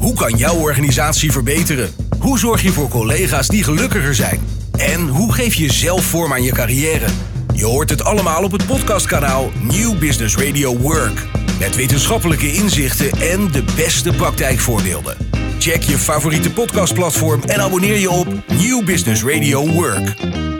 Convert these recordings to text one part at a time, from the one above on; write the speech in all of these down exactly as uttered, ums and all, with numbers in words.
Hoe kan jouw organisatie verbeteren? Hoe zorg je voor collega's die gelukkiger zijn? En hoe geef je zelf vorm aan je carrière? Je hoort het allemaal op het podcastkanaal New Business Radio Work. Met wetenschappelijke inzichten en de beste praktijkvoorbeelden. Check je favoriete podcastplatform en abonneer je op New Business Radio Work.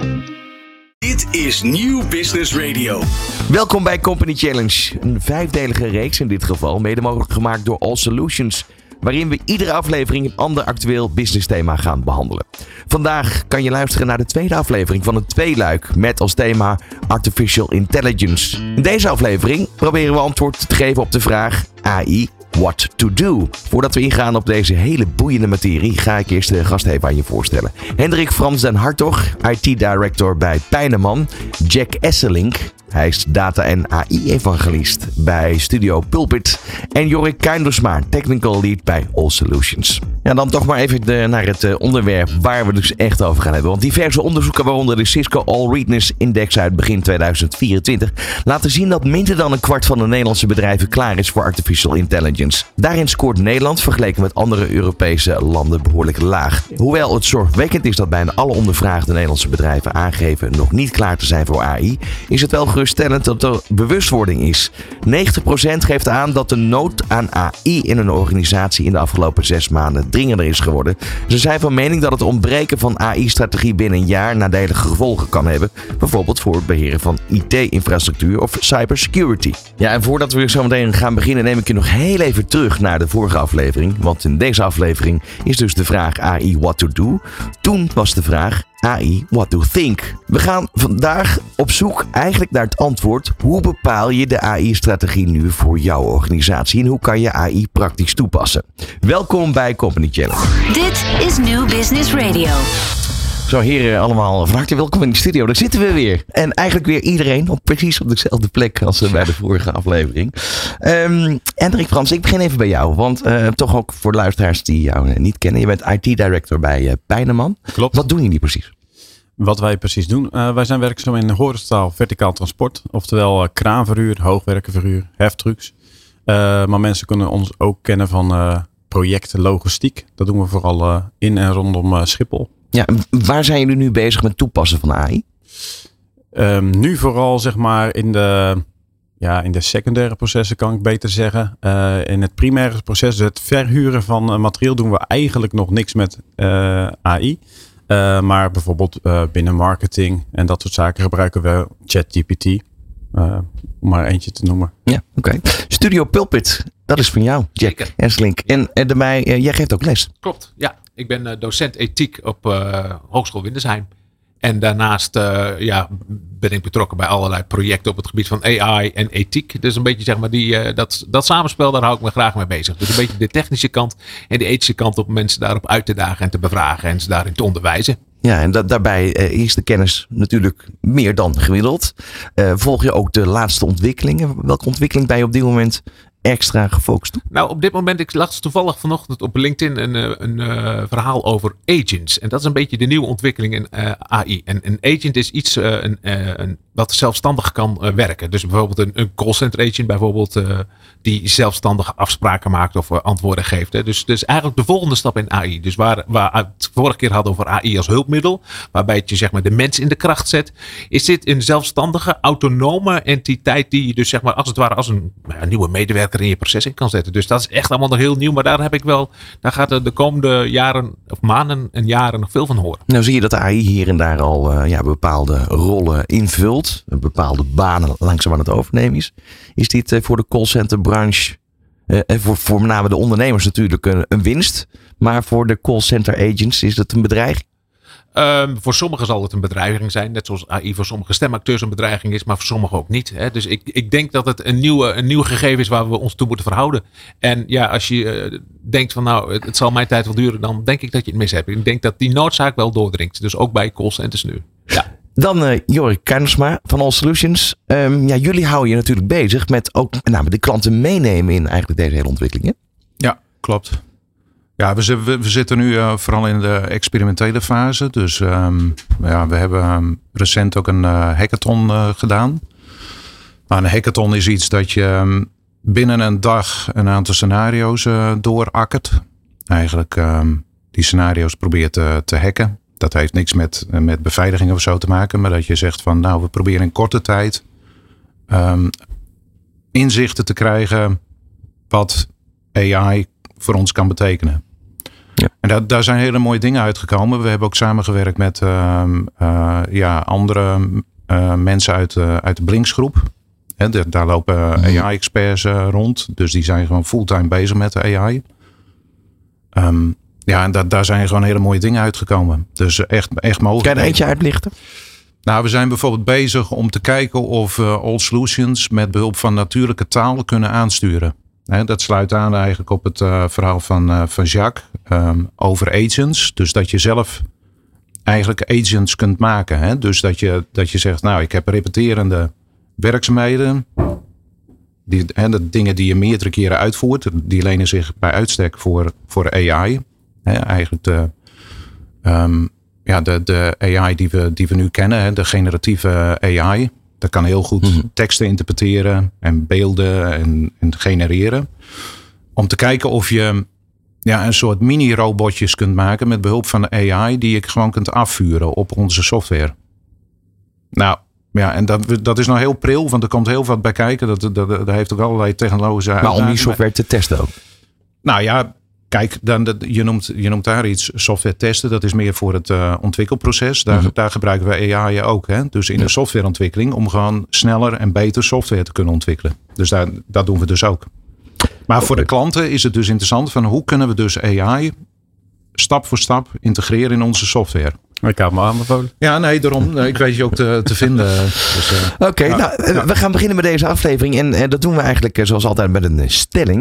Dit is New Business Radio. Welkom bij Company Challenge. Een vijfdelige reeks in dit geval, mede mogelijk gemaakt door All Solutions, waarin we iedere aflevering een ander actueel business thema gaan behandelen. Vandaag kan je luisteren naar de tweede aflevering van het tweeluik met als thema Artificial Intelligence. In deze aflevering proberen we antwoord te geven op de vraag A I, what to do? Voordat we ingaan op deze hele boeiende materie, ga ik eerst de gast even aan je voorstellen. Hendrik Frans den Hartog, I T Director bij Pijneman. Jack Esselink, hij is data- en A I-evangelist bij Studio Pulpit. En Jorik Kuindersma, Technical Lead bij All Solutions. Ja, dan toch maar even de, naar het uh, onderwerp waar we dus echt over gaan hebben. Want diverse onderzoeken, waaronder de Cisco All Readiness Index uit begin tweeduizend vierentwintig, laten zien dat minder dan een kwart van de Nederlandse bedrijven klaar is voor artificial intelligence. Daarin scoort Nederland vergeleken met andere Europese landen behoorlijk laag. Hoewel het zorgwekkend is dat bijna alle ondervraagde Nederlandse bedrijven aangeven nog niet klaar te zijn voor A I, is het wel geruststellend dat er bewustwording is. negentig procent geeft aan dat de nood aan A I in een organisatie in de afgelopen zes maanden dringender is geworden. Ze zijn van mening dat het ontbreken van A I-strategie binnen een jaar nadelige gevolgen kan hebben. Bijvoorbeeld voor het beheren van I T-infrastructuur of cybersecurity. Ja, en voordat we zo meteen gaan beginnen, neem ik je nog heel even terug naar de vorige aflevering. Want in deze aflevering is dus de vraag A I what to do. Toen was de vraag A I what to think. We gaan vandaag op zoek eigenlijk naar het antwoord: hoe bepaal je de A I-strategie nu voor jouw organisatie en hoe kan je A I praktisch toepassen? Welkom bij Company Challenge. Dit is New Business Radio. Zo, heren, allemaal van harte welkom in de studio. Daar zitten we weer. En eigenlijk weer iedereen op precies op dezelfde plek als bij de vorige aflevering. Um, Hendrik Frans, ik begin even bij jou. Want uh, toch ook voor de luisteraars die jou uh, niet kennen. Je bent I T Director bij uh, Pijneman. Klopt. Wat doen jullie precies? Wat wij precies doen? Uh, wij zijn werkzaam in horizontaal verticaal transport. Oftewel uh, kraanverhuur, hoogwerkenverhuur, heftrucks. Uh, maar mensen kunnen ons ook kennen van uh, projecten logistiek. Dat doen we vooral uh, in en rondom uh, Schiphol. Ja, waar zijn jullie nu bezig met toepassen van A I? Um, nu vooral zeg maar in de, ja, in de secundaire processen kan ik beter zeggen. Uh, in het primaire proces, dus het verhuren van uh, materieel, doen we eigenlijk nog niks met uh, A I. Uh, maar bijvoorbeeld uh, binnen marketing en dat soort zaken gebruiken we ChatGPT. Uh, om maar eentje te noemen. Ja, oké. Okay. Studio Pulpit, dat is van jou, Jack Esselink. En, en daarbij, uh, jij geeft ook les. Klopt, ja. Ik ben uh, docent ethiek op uh, Hogeschool Windesheim. En daarnaast uh, ja, ben ik betrokken bij allerlei projecten op het gebied van A I en ethiek. Dus een beetje zeg maar die, uh, dat, dat samenspel, daar hou ik me graag mee bezig. Dus een beetje de technische kant en de ethische kant op mensen daarop uit te dagen en te bevragen en ze daarin te onderwijzen. Ja, en da- daarbij uh, is de kennis natuurlijk meer dan gemiddeld. Uh, volg je ook de laatste ontwikkelingen? Welke ontwikkeling ben je op dit moment extra gefocust op? Nou, op dit moment, ik las toevallig vanochtend op LinkedIn een, een, een uh, verhaal over agents. En dat is een beetje de nieuwe ontwikkeling in uh, A I. En een agent is iets uh, een, uh, een, wat zelfstandig kan uh, werken. Dus bijvoorbeeld een, een callcenter agent bijvoorbeeld, uh, die zelfstandig afspraken maakt of uh, antwoorden geeft. Hè. Dus, dus eigenlijk de volgende stap in A I. Dus waar, waar we het vorige keer hadden over A I als hulpmiddel, waarbij het je zeg maar de mens in de kracht zet, is dit een zelfstandige, autonome entiteit die je dus zeg maar als het ware als een, een nieuwe medewerker in je proces in kan zetten. Dus dat is echt allemaal nog heel nieuw. Maar daar heb ik wel, daar gaat er de komende jaren of maanden en jaren nog veel van horen. Nou zie je dat A I hier en daar al uh, ja, bepaalde rollen invult. Bepaalde banen langzaam aan het overnemen is. Is dit uh, voor de callcenterbranche uh, en voor, voor met name de ondernemers natuurlijk een, een winst. Maar voor de callcenter agents is het een bedreiging? Um, voor sommigen zal het een bedreiging zijn. Net zoals A I voor sommige stemacteurs een bedreiging is. Maar voor sommigen ook niet. Hè. Dus ik, ik denk dat het een, nieuwe, een nieuw gegeven is waar we ons toe moeten verhouden. En ja, als je uh, denkt van nou, het, het zal mijn tijd wel duren. Dan denk ik dat je het mis hebt. Ik denk dat die noodzaak wel doordringt. Dus ook bij callcenters nu. Ja. Dan uh, Jorik Kuindersma van All Solutions. Um, ja, jullie houden je natuurlijk bezig met ook met name de klanten meenemen in eigenlijk deze hele ontwikkelingen. Ja, klopt. Ja, we, we, we zitten nu uh, vooral in de experimentele fase. Dus um, ja, we hebben um, recent ook een uh, hackathon uh, gedaan. Maar een hackathon is iets dat je um, binnen een dag een aantal scenario's uh, doorakkert. eigenlijk um, die scenario's probeert te, te hacken. Dat heeft niks met, met beveiliging of zo te maken. Maar dat je zegt van nou we proberen in korte tijd um, inzichten te krijgen wat A I voor ons kan betekenen. Ja. En daar, daar zijn hele mooie dingen uitgekomen. We hebben ook samengewerkt met uh, uh, ja, andere uh, mensen uit, uh, uit de Blinks-groep. He, de, daar lopen A I-experts uh, rond. Dus die zijn gewoon fulltime bezig met de A I. Um, ja, en da, daar zijn gewoon hele mooie dingen uitgekomen. Dus echt, echt mogelijk. Kan je er eentje uitlichten? Nou, we zijn bijvoorbeeld bezig om te kijken of uh, All Solutions met behulp van natuurlijke taal kunnen aansturen. He, dat sluit aan eigenlijk op het uh, verhaal van, uh, van Jacques um, over agents. Dus dat je zelf eigenlijk agents kunt maken. Hè? Dus dat je, dat je zegt, nou ik heb repeterende werkzaamheden. Die, hè, de dingen die je meerdere keren uitvoert. Die lenen zich bij uitstek voor, voor A I. Hè? Eigenlijk de, um, ja, de, de A I die we, die we nu kennen. Hè? De generatieve A I. Dat kan heel goed mm-hmm. teksten interpreteren en beelden en, en genereren. Om te kijken of je ja, een soort mini-robotjes kunt maken met behulp van de A I die je gewoon kunt afvuren op onze software. Nou ja, en dat, dat is nou heel pril, want er komt heel wat bij kijken. Dat, dat, dat, dat heeft ook allerlei technologische Maar om die software te testen ook? Nou ja, kijk, dan, je, noemt, je noemt daar iets software testen. Dat is meer voor het uh, ontwikkelproces. Daar, mm-hmm. daar gebruiken we A I ook. Hè? Dus in ja. de softwareontwikkeling om gewoon sneller en beter software te kunnen ontwikkelen. Dus daar, dat doen we dus ook. Maar okay. voor de klanten is het dus interessant van hoe kunnen we dus A I stap voor stap integreren in onze software. Ik had me aanbevolen. Ja, nee, daarom. Ik weet je ook te, te vinden. Dus, uh, Oké, okay, ja, nou, ja. we gaan beginnen met deze aflevering. En uh, dat doen we eigenlijk uh, zoals altijd met een stelling.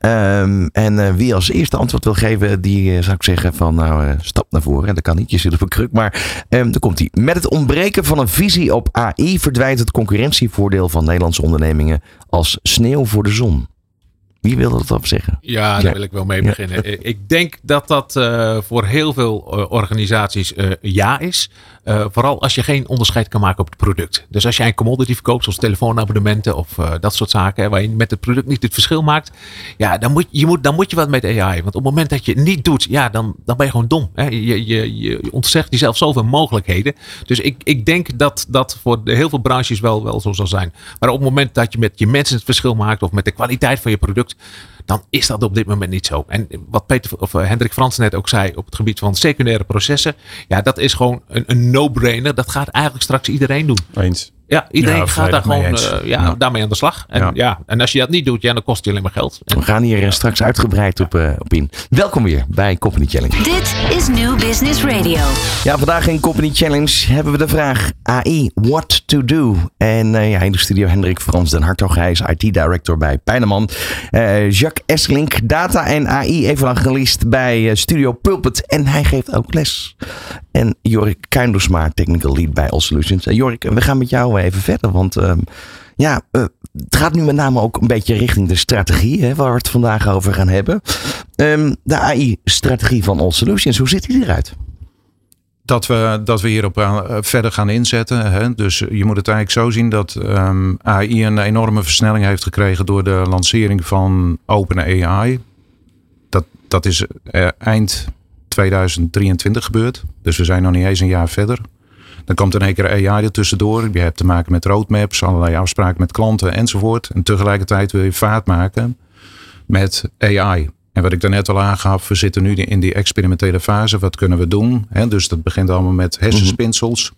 Um, en uh, wie als eerste antwoord wil geven, die uh, zou ik zeggen van nou, uh, stap naar voren. En dat kan niet, je zit op een kruk. Maar um, daar komt hij. Met het ontbreken van een visie op A I verdwijnt het concurrentievoordeel van Nederlandse ondernemingen als sneeuw voor de zon. Wie wil dat op zeggen? Ja, daar ja. wil ik wel mee beginnen. Ja. Ik denk dat dat uh, voor heel veel uh, organisaties uh, ja is. Uh, vooral als je geen onderscheid kan maken op het product. Dus als jij een commodity verkoopt, zoals telefoonabonnementen of uh, dat soort zaken, waar je met het product niet het verschil maakt. Ja, dan moet je, moet, dan moet je wat met A I. Want op het moment dat je het niet doet, ja, dan, dan ben je gewoon dom. Hè? Je, je, je ontzegt jezelf zoveel mogelijkheden. Dus ik, ik denk dat dat voor de heel veel branches wel, wel zo zal zijn. Maar op het moment dat je met je mensen het verschil maakt of met de kwaliteit van je product, dan is dat op dit moment niet zo. En wat Peter of Hendrik Frans net ook zei op het gebied van secundaire processen. Ja, dat is gewoon een, een no-brainer. Dat gaat eigenlijk straks iedereen doen. Eens. Ja, iedereen ja, gaat daar gewoon uh, ja, ja. daarmee aan de slag. En, ja. Ja, en als je dat niet doet, ja, dan kost het je alleen maar geld. En, we gaan hier ja. straks uitgebreid op, uh, op in. Welkom weer bij Company Challenge. Dit is New Business Radio. Ja, vandaag in Company Challenge hebben we de vraag A I, what to do? En uh, ja, in de studio Hendrik Frans den Hartog. Hij is I T Director bij Pijneman. Uh, Jacques Esselink, data en A I-evangelist bij uh, Studio Pulpit. En hij geeft ook les. En Jorik Kuindersma, Technical Lead bij All Solutions. Uh, Jorik, we gaan met jou even verder. Want uh, ja, uh, het gaat nu met name ook een beetje richting de strategie. Hè, waar we het vandaag over gaan hebben. Um, de A I-strategie van All Solutions. Hoe ziet die eruit? Dat we, dat we hierop uh, verder gaan inzetten. Hè? Dus je moet het eigenlijk zo zien dat um, A I een enorme versnelling heeft gekregen door de lancering van OpenAI. Dat, dat is uh, eind tweeduizend drieëntwintig gebeurd. Dus we zijn nog niet eens een jaar verder. Dan komt in één keer A I er tussendoor. Je hebt te maken met roadmaps, allerlei afspraken met klanten enzovoort. En tegelijkertijd wil je vaart maken met A I. En wat ik daarnet al aangaf, we zitten nu in die experimentele fase. Wat kunnen we doen? He, dus dat begint allemaal met hersenspinsels,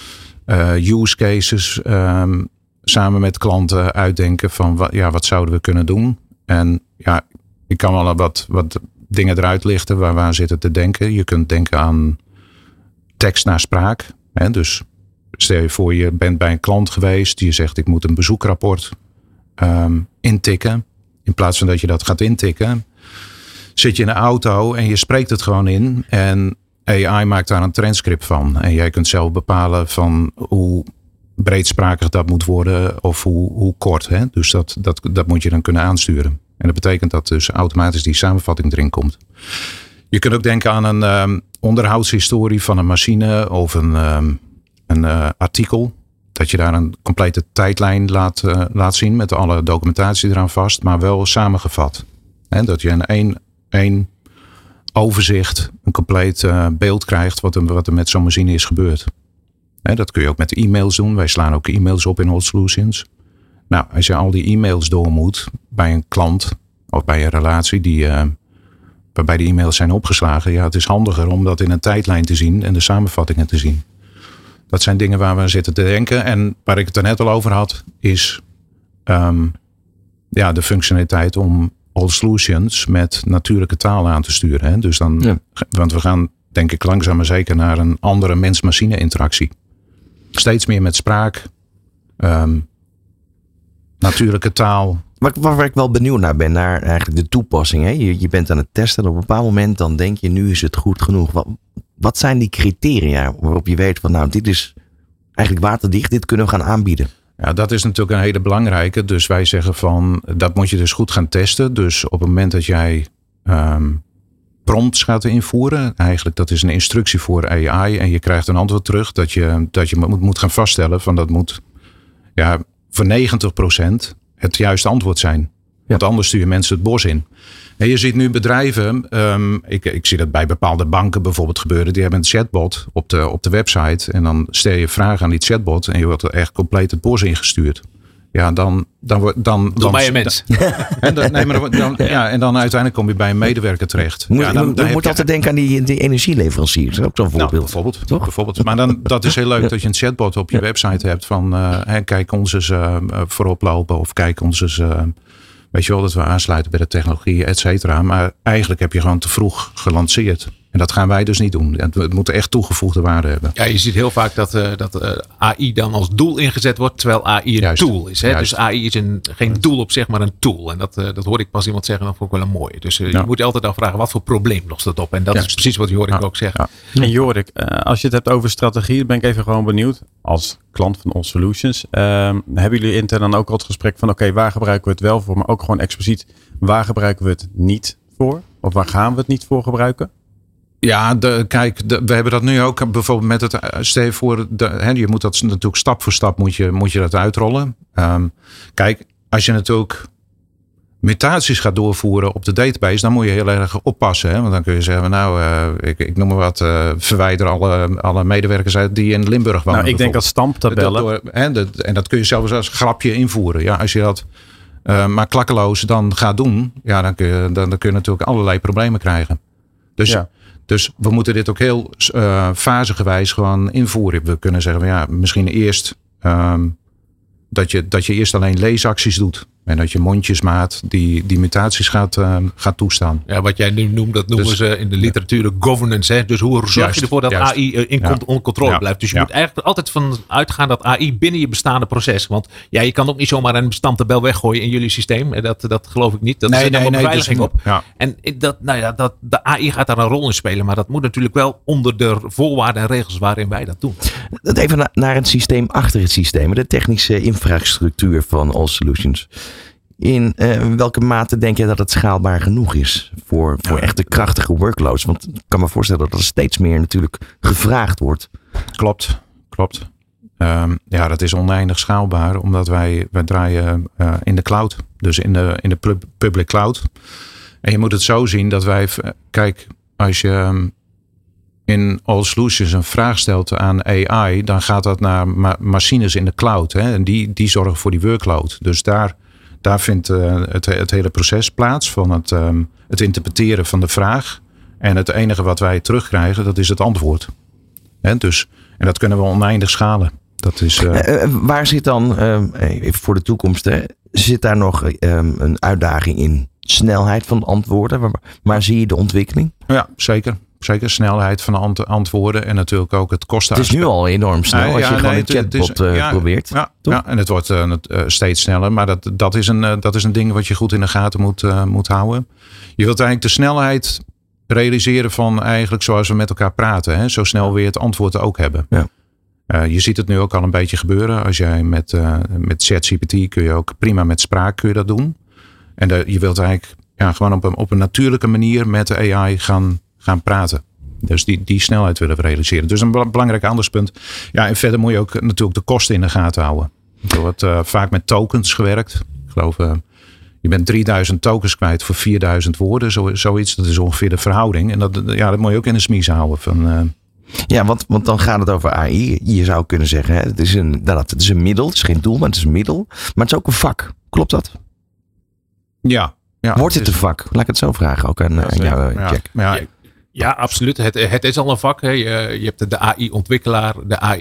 uh, use cases, um, samen met klanten uitdenken van wat, ja, wat zouden we kunnen doen. En ja, ik kan wel wat, wat dingen eruit lichten waar we aan zitten te denken. Je kunt denken aan tekst naar spraak. He, dus stel je voor, je bent bij een klant geweest. Je zegt, ik moet een bezoekrapport um, intikken. In plaats van dat je dat gaat intikken, zit je in een auto en je spreekt het gewoon in. En A I maakt daar een transcript van. En jij kunt zelf bepalen van hoe breedsprakig dat moet worden of hoe, hoe kort. Hè? Dus dat, dat, dat moet je dan kunnen aansturen. En dat betekent dat dus automatisch die samenvatting erin komt. Je kunt ook denken aan een um, onderhoudshistorie van een machine of een, um, een uh, artikel. Dat je daar een complete tijdlijn laat, uh, laat zien met alle documentatie eraan vast, maar wel samengevat. He, dat je een één, één overzicht, een compleet uh, beeld krijgt wat er, wat er met zo'n machine is gebeurd. Hè, dat kun je ook met e-mails doen. Wij slaan ook e-mails op in All Solutions. Nou, als je al die e-mails door moet bij een klant of bij een relatie die, uh, waarbij die e-mails zijn opgeslagen. Ja, het is handiger om dat in een tijdlijn te zien en de samenvattingen te zien. Dat zijn dingen waar we aan zitten te denken. En waar ik het er net al over had, is um, ja, de functionaliteit om All Solutions met natuurlijke taal aan te sturen. Hè? Dus dan, ja. Want we gaan denk ik langzaam maar zeker naar een andere mens-machine interactie. Steeds meer met spraak, um, natuurlijke taal. Waar, waar ik wel benieuwd naar ben, naar eigenlijk de toepassing. Hè? Je, je bent aan het testen en op een bepaald moment dan denk je, nu is het goed genoeg. Wat, wat zijn die criteria waarop je weet van nou, dit is eigenlijk waterdicht, dit kunnen we gaan aanbieden? Ja, dat is natuurlijk een hele belangrijke. Dus wij zeggen van, dat moet je dus goed gaan testen. Dus op het moment dat jij um, prompts gaat invoeren, eigenlijk dat is een instructie voor A I en je krijgt een antwoord terug dat je, dat je moet, moet gaan vaststellen van dat moet ja, voor negentig procent het juiste antwoord zijn. Ja. Want anders stuur je mensen het bos in. En je ziet nu bedrijven, um, ik, ik zie dat bij bepaalde banken bijvoorbeeld gebeuren, die hebben een chatbot op de, op de website en dan stel je vragen aan die chatbot en je wordt er echt compleet het bos ingestuurd. Ja, dan... dan, dan, dan Doe mij een mens. En dan, nee, maar dan, ja, en dan uiteindelijk kom je bij een medewerker terecht. Moet, ja, dan, dan dan je moet altijd denken aan die, die energieleveranciers. Dat is ook zo'n voorbeeld. Nou, bijvoorbeeld, toch? bijvoorbeeld. Maar dan, dat is heel leuk dat je een chatbot op je website hebt van uh, hey, kijk ons eens uh, voorop lopen of kijk ons eens... Uh, weet je wel, dat we aansluiten bij de technologie, et cetera. Maar eigenlijk heb je gewoon te vroeg gelanceerd. En dat gaan wij dus niet doen. Het moet echt toegevoegde waarde hebben. Ja, je ziet heel vaak dat, uh, dat uh, A I dan als doel ingezet wordt, terwijl A I een Juist. tool is. Hè? Juist. Dus A I is een, geen doel op zich, maar een tool. En dat, uh, dat hoorde ik pas iemand zeggen, dat vond ik wel een mooie. Dus uh, ja. je moet je altijd afvragen, wat voor probleem lost het op? En dat Juist. is precies wat Jorik ja. ook zegt. Ja. En Jorik, uh, als je het hebt over strategie, dan ben ik even gewoon benieuwd. Als klant van All Solutions, uh, hebben jullie intern dan ook al het gesprek van oké, okay, waar gebruiken we het wel voor? Maar ook gewoon expliciet, waar gebruiken we het niet voor? Of waar gaan we het niet voor gebruiken? Ja, de, kijk, de, we hebben dat nu ook bijvoorbeeld met het, stel je voor, de, hè, je moet dat natuurlijk stap voor stap moet je, moet je dat uitrollen. Um, kijk, als je natuurlijk mutaties gaat doorvoeren op de database, dan moet je heel erg oppassen. Hè? Want dan kun je zeggen, nou, uh, ik, ik noem maar wat, uh, verwijder alle, alle medewerkers uit die in Limburg wonen. Nou, ik denk als stamptabellen. Door, hè, de, en dat kun je zelfs als grapje invoeren. Ja, als je dat uh, maar klakkeloos dan gaat doen, ja, dan kun je, dan, dan kun je natuurlijk allerlei problemen krijgen. Dus ja. Dus we moeten dit ook heel uh, fasegewijs gewoon invoeren. We kunnen zeggen, ja, misschien eerst um, dat, je, dat je eerst alleen leesacties doet. En dat je mondjesmaat die, die mutaties gaat, uh, gaat toestaan. Ja, wat jij nu noemt, dat noemen dus, ze in de literatuur governance. Hè? Dus hoe zorg juist, je ervoor dat juist. A I in ja. controle ja. blijft? Dus je ja. moet eigenlijk altijd van uitgaan dat A I binnen je bestaande proces. Want ja, je kan ook niet zomaar een bestandstabel weggooien in jullie systeem. Dat, dat geloof ik niet. Dat nee, zit nee, allemaal nee, beveiliging dus, op. Ja. En dat, nou ja, dat, de A I gaat daar een rol in spelen. Maar dat moet natuurlijk wel onder de voorwaarden en regels waarin wij dat doen. Even na, naar het systeem achter het systeem. De technische infrastructuur van All Solutions. In uh, welke mate denk je dat het schaalbaar genoeg is voor, voor echte krachtige workloads? Want ik kan me voorstellen dat er steeds meer natuurlijk gevraagd wordt. Klopt, klopt. Um, ja, dat is oneindig schaalbaar, omdat wij, wij draaien uh, in de cloud. Dus in de, in de public cloud. En je moet het zo zien dat wij, kijk, als je um, in All Solutions een vraag stelt aan A I, dan gaat dat naar ma- machines in de cloud. Hè? En die, die zorgen voor die workload. Dus daar... Daar vindt uh, het, het hele proces plaats van het, um, het interpreteren van de vraag. En het enige wat wij terugkrijgen, dat is het antwoord. He, dus, en dat kunnen we oneindig schalen. Dat is, uh... Uh, uh, waar zit dan, uh, even voor de toekomst, hè, zit daar nog uh, een uitdaging in snelheid van de antwoorden? Waar, waar zie je de ontwikkeling? Ja, zeker. Zeker snelheid van de ant- antwoorden en natuurlijk ook het kosten. Het is nu al enorm snel uh, als ja, je gewoon nee, een chatbot is, ja, probeert. Ja, ja, en het wordt uh, uh, steeds sneller. Maar dat, dat, is een, uh, dat is een ding wat je goed in de gaten moet, uh, moet houden. Je wilt eigenlijk de snelheid realiseren van eigenlijk zoals we met elkaar praten. Hè? Zo snel weer het antwoord ook hebben. Ja. Uh, je ziet het nu ook al een beetje gebeuren. Als jij met, uh, met ChatGPT kun je ook prima met spraak kun je dat doen. En de, je wilt eigenlijk ja, gewoon op een, op een natuurlijke manier met de A I gaan gaan praten. Dus die, die snelheid willen we realiseren. Dus een belangrijk anders punt. Ja, en verder moet je ook natuurlijk de kosten in de gaten houden. Er wordt uh, vaak met tokens gewerkt. Ik geloof, uh, je bent drieduizend tokens kwijt voor vierduizend woorden. Zo, zoiets, dat is ongeveer de verhouding. En dat, ja, dat moet je ook in de smies houden. Van, uh... Ja, want, want dan gaat het over A I. Je zou kunnen zeggen, hè, het, is een, dat, het is een middel. Het is geen doel, maar het is een middel. Maar het is ook een vak. Klopt dat? Ja. ja Wordt het is... een vak? Laat ik het zo vragen. Ook aan, ja, aan jou, ja, Jack. Ja, ja, ja, absoluut. Het, het is al een vak. Hè. Je, je hebt de A I-ontwikkelaar, de A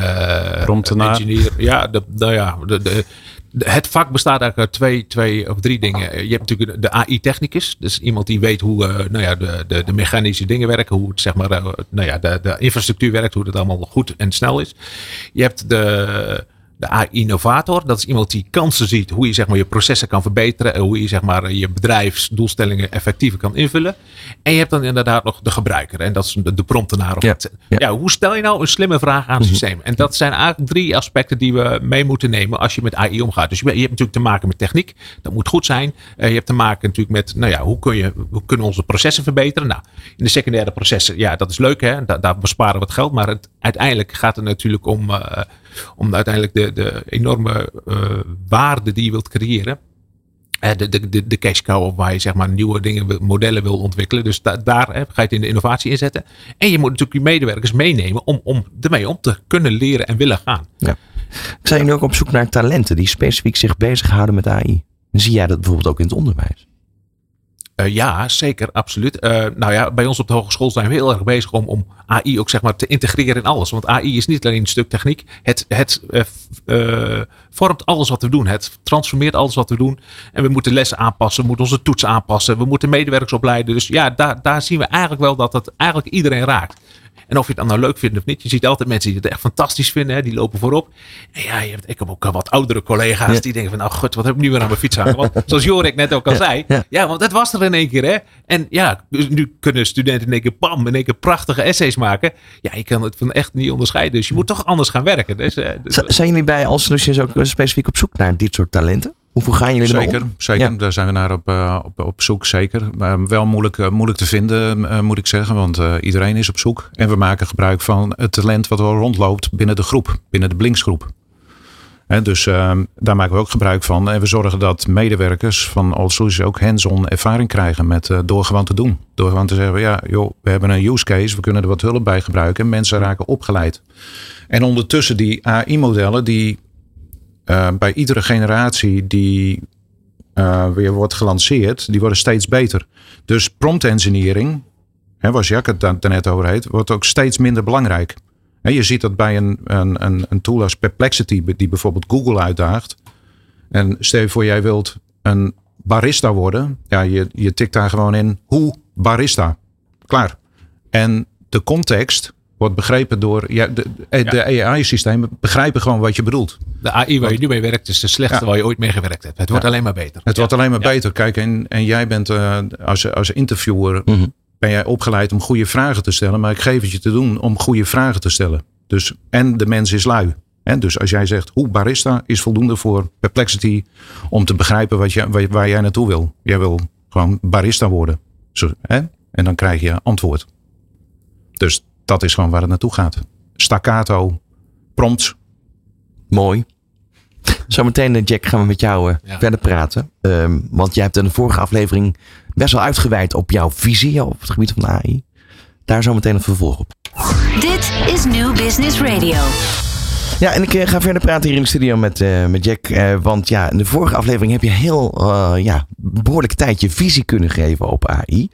I-engineer. Uh, ja, de, de, ja de, de, de, het vak bestaat eigenlijk uit twee, twee of drie dingen. Je hebt natuurlijk de A I-technicus. Dus iemand die weet hoe uh, nou ja, de, de, de mechanische dingen werken. Hoe het, zeg maar, uh, nou ja, de, de infrastructuur werkt. Hoe het allemaal goed en snel is. Je hebt de... De A I-innovator, dat is iemand die kansen ziet hoe je zeg maar, je processen kan verbeteren en hoe je zeg maar, je bedrijfsdoelstellingen effectiever kan invullen. En je hebt dan inderdaad nog de gebruiker en dat is de, de promptenaar. Of ja, het, ja. Ja, hoe stel je nou een slimme vraag aan het Mm-hmm. systeem? En dat zijn eigenlijk drie aspecten die we mee moeten nemen als je met A I omgaat. Dus je, je hebt natuurlijk te maken met techniek, dat moet goed zijn. Uh, je hebt te maken natuurlijk met, nou ja, hoe, kun je, hoe kunnen we onze processen verbeteren? Nou, in de secundaire processen, ja, dat is leuk, hè? Da- daar besparen we wat geld, maar het, uiteindelijk gaat het natuurlijk om... Uh, om uiteindelijk de, de enorme uh, waarde die je wilt creëren. Uh, de, de, de, de cash cow waar je zeg maar nieuwe dingen, modellen wil ontwikkelen. Dus da, daar hè, ga je het in de innovatie inzetten. En je moet natuurlijk je medewerkers meenemen om, om ermee om te kunnen leren en willen gaan. Ja. Zijn jullie ook op zoek naar talenten die specifiek zich bezighouden met A I? Zie jij dat bijvoorbeeld ook in het onderwijs? Uh, ja, zeker, absoluut. Uh, nou ja, bij ons op de hogeschool zijn we heel erg bezig om, om A I ook zeg maar te integreren in alles. Want A I is niet alleen een stuk techniek. Het, het uh, uh, vormt alles wat we doen. Het transformeert alles wat we doen. En we moeten lessen aanpassen. We moeten onze toetsen aanpassen. We moeten medewerkers opleiden. Dus ja, daar, daar zien we eigenlijk wel dat het eigenlijk iedereen raakt. En of je het dan nou leuk vindt of niet. Je ziet altijd mensen die het echt fantastisch vinden. Hè, die lopen voorop. En ja, je hebt, ik heb ook wat oudere collega's. Ja. Die denken van, nou god, wat heb ik nu weer aan mijn fiets hangen? Want zoals Jorik net ook al ja, zei. Ja. ja, want het was er in één keer. Hè. En ja, nu kunnen studenten in één keer pam, in één keer prachtige essays maken. Ja, je kan het van echt niet onderscheiden. Dus je moet toch anders gaan werken. Dus, uh, dus, Z- zijn jullie bij Allsolutions ook specifiek op zoek naar dit soort talenten? Hoeveel gaan jullie zeker, om? Zeker, ja. daar zijn we naar op, uh, op, op zoek, zeker. Maar wel moeilijk, uh, moeilijk te vinden, uh, moet ik zeggen. Want uh, iedereen is op zoek. En we maken gebruik van het talent wat al rondloopt binnen de groep. Binnen de Blinks-groep. He, dus uh, daar maken we ook gebruik van. En we zorgen dat medewerkers van Allsolutions ook hands-on ervaring krijgen. Met, uh, door gewoon te doen. Door gewoon te zeggen, ja, joh, we hebben een use case. We kunnen er wat hulp bij gebruiken. En mensen raken opgeleid. En ondertussen die A I-modellen die... Uh, bij iedere generatie die uh, weer wordt gelanceerd, die worden steeds beter. Dus prompt engineering, hè, waar Jacques het daarnet over heeft, wordt ook steeds minder belangrijk. Hè, je ziet dat bij een, een, een, een tool als Perplexity, die bijvoorbeeld Google uitdaagt. En stel je voor, jij wilt een barista worden. Ja, je, je tikt daar gewoon in, hoe barista. Klaar. En de context wordt begrepen door ja, de, de ja. A I-systemen begrijpen gewoon wat je bedoelt. De A I waar je nu mee werkt is de slechtste ja. waar je ooit mee gewerkt hebt. Het wordt ja. alleen maar beter. Het ja. wordt alleen maar ja. beter. Kijk, en, en jij bent uh, als, als interviewer mm-hmm. ben jij opgeleid om goede vragen te stellen. Maar ik geef het je te doen om goede vragen te stellen. Dus, en de mens is lui. Hè? Dus als jij zegt, hoe barista is voldoende voor Perplexity om te begrijpen wat je, waar, waar jij naartoe wil. Jij wil gewoon barista worden. Zo, hè? En dan krijg je antwoord. Dus dat is gewoon waar het naartoe gaat. Staccato, prompts. Mooi. Zometeen, Jack, gaan we met jou uh, ja. verder praten. Um, want jij hebt in de vorige aflevering best wel uitgeweid op jouw visie op het gebied van A I. Daar zometeen een vervolg op. Dit is New Business Radio. Ja, en ik uh, ga verder praten hier in de studio met, uh, met Jack. Uh, want ja, in de vorige aflevering heb je heel uh, ja, behoorlijk tijd je visie kunnen geven op A I.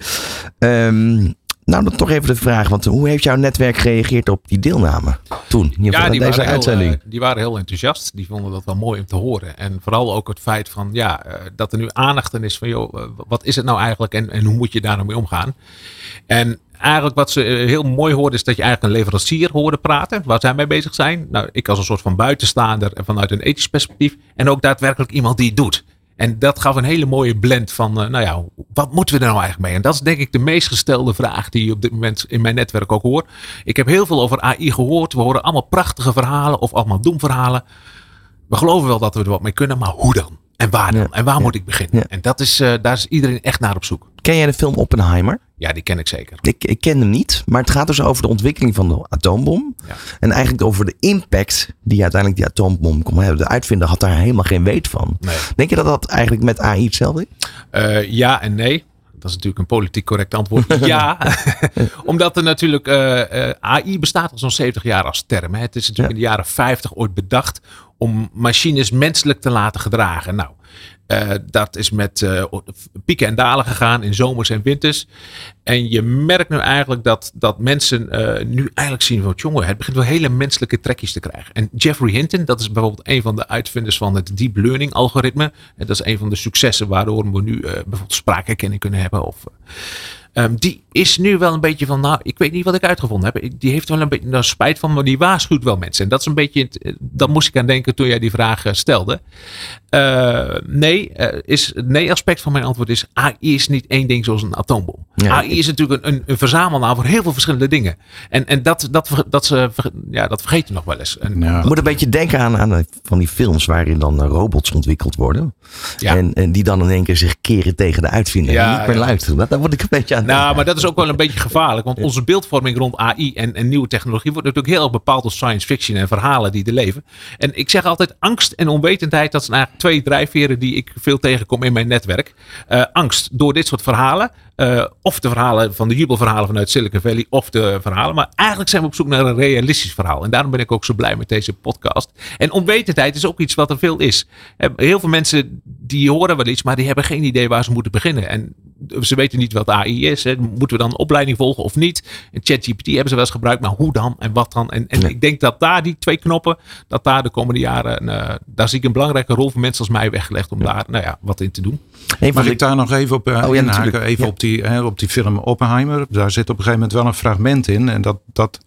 Um, Nou, dan toch even de vraag, want hoe heeft jouw netwerk gereageerd op die deelname toen? In ieder geval ja, die, deze waren uitzending. heel, uh, die waren heel enthousiast. Die vonden dat wel mooi om te horen. En vooral ook het feit van, ja, uh, dat er nu aandacht in is van, joh, uh, wat is het nou eigenlijk en, en hoe moet je daar nou mee omgaan? En eigenlijk wat ze uh, heel mooi hoorden is dat je eigenlijk een leverancier hoorde praten, waar zij mee bezig zijn. Nou, ik als een soort van buitenstaander en vanuit een ethisch perspectief. En ook daadwerkelijk iemand die het doet. En dat gaf een hele mooie blend van, uh, nou ja, wat moeten we er nou eigenlijk mee? En dat is denk ik de meest gestelde vraag die je op dit moment in mijn netwerk ook hoort. Ik heb heel veel over A I gehoord. We horen allemaal prachtige verhalen of allemaal doemverhalen. We geloven wel dat we er wat mee kunnen, maar hoe dan? En waar dan? Ja, En waar ja. moet ik beginnen? Ja. En dat is, uh, daar is iedereen echt naar op zoek. Ken jij de film Oppenheimer? Ja, die ken ik zeker. Ik, ik ken hem niet, maar het gaat dus over de ontwikkeling van de atoombom. Ja. En eigenlijk over de impact die uiteindelijk die atoombom kon hebben. De uitvinder had daar helemaal geen weet van. Nee. Denk je dat dat eigenlijk met A I hetzelfde is? Uh, ja en nee. Dat is natuurlijk een politiek correct antwoord. Ja, omdat er natuurlijk uh, uh, A I bestaat al zo'n zeventig jaar als term. Hè. Het is natuurlijk ja. in de jaren vijftig ooit bedacht om machines menselijk te laten gedragen. Nou, uh, dat is met uh, pieken en dalen gegaan in zomers en winters. En je merkt nu eigenlijk dat, dat mensen uh, nu eigenlijk zien van jongen, het begint wel hele menselijke trekjes te krijgen. En Jeffrey Hinton, dat is bijvoorbeeld een van de uitvinders van het deep learning algoritme. En dat is een van de successen waardoor we nu uh, bijvoorbeeld spraakherkenning kunnen hebben. Of, uh, Um, die is nu wel een beetje van, nou, ik weet niet wat ik uitgevonden heb. Die heeft wel een beetje nou, spijt van, maar die waarschuwt wel mensen. En dat is een beetje, dat moest ik aan denken toen jij die vraag stelde. Uh, nee, uh, is, het nee-aspect van mijn antwoord is, A I is niet één ding zoals een atoombom. Ja. A I is natuurlijk een, een, een verzamelnaam voor heel veel verschillende dingen. En, en dat, dat, dat, ze, ja, dat vergeet je nog wel eens. En, ja. Je moet een beetje denken aan, aan van die films waarin dan robots ontwikkeld worden. Ja. En, en die dan in één keer zich keren tegen de uitvinder. Ja, en niet meer ja. luisteren. Daar word ik een beetje aan Nou, maar dat is ook wel een beetje gevaarlijk. Want onze beeldvorming rond A I en, en nieuwe technologie wordt natuurlijk heel erg bepaald door science fiction en verhalen die er leven. En ik zeg altijd, angst en onwetendheid, dat zijn eigenlijk twee drijfveren die ik veel tegenkom in mijn netwerk. Uh, angst door dit soort verhalen. Uh, of de verhalen van de jubelverhalen vanuit Silicon Valley. Of de verhalen. Maar eigenlijk zijn we op zoek naar een realistisch verhaal. En daarom ben ik ook zo blij met deze podcast. En onwetendheid is ook iets wat er veel is. Heel veel mensen die horen wel iets, maar die hebben geen idee waar ze moeten beginnen. En ze weten niet wat A I is. Hè. Moeten we dan een opleiding volgen of niet? En ChatGPT hebben ze wel eens gebruikt. Maar hoe dan en wat dan? En, en nee. ik denk dat daar die twee knoppen, dat daar de komende jaren, uh, daar zie ik een belangrijke rol voor mensen als mij weggelegd om ja. daar nou ja, wat in te doen. Hey, Mag ik daar nog even op uh, oh, ja, inhaken? Even ja. op, die, hè, op die film Oppenheimer. Daar zit op een gegeven moment wel een fragment in. En dat, dat,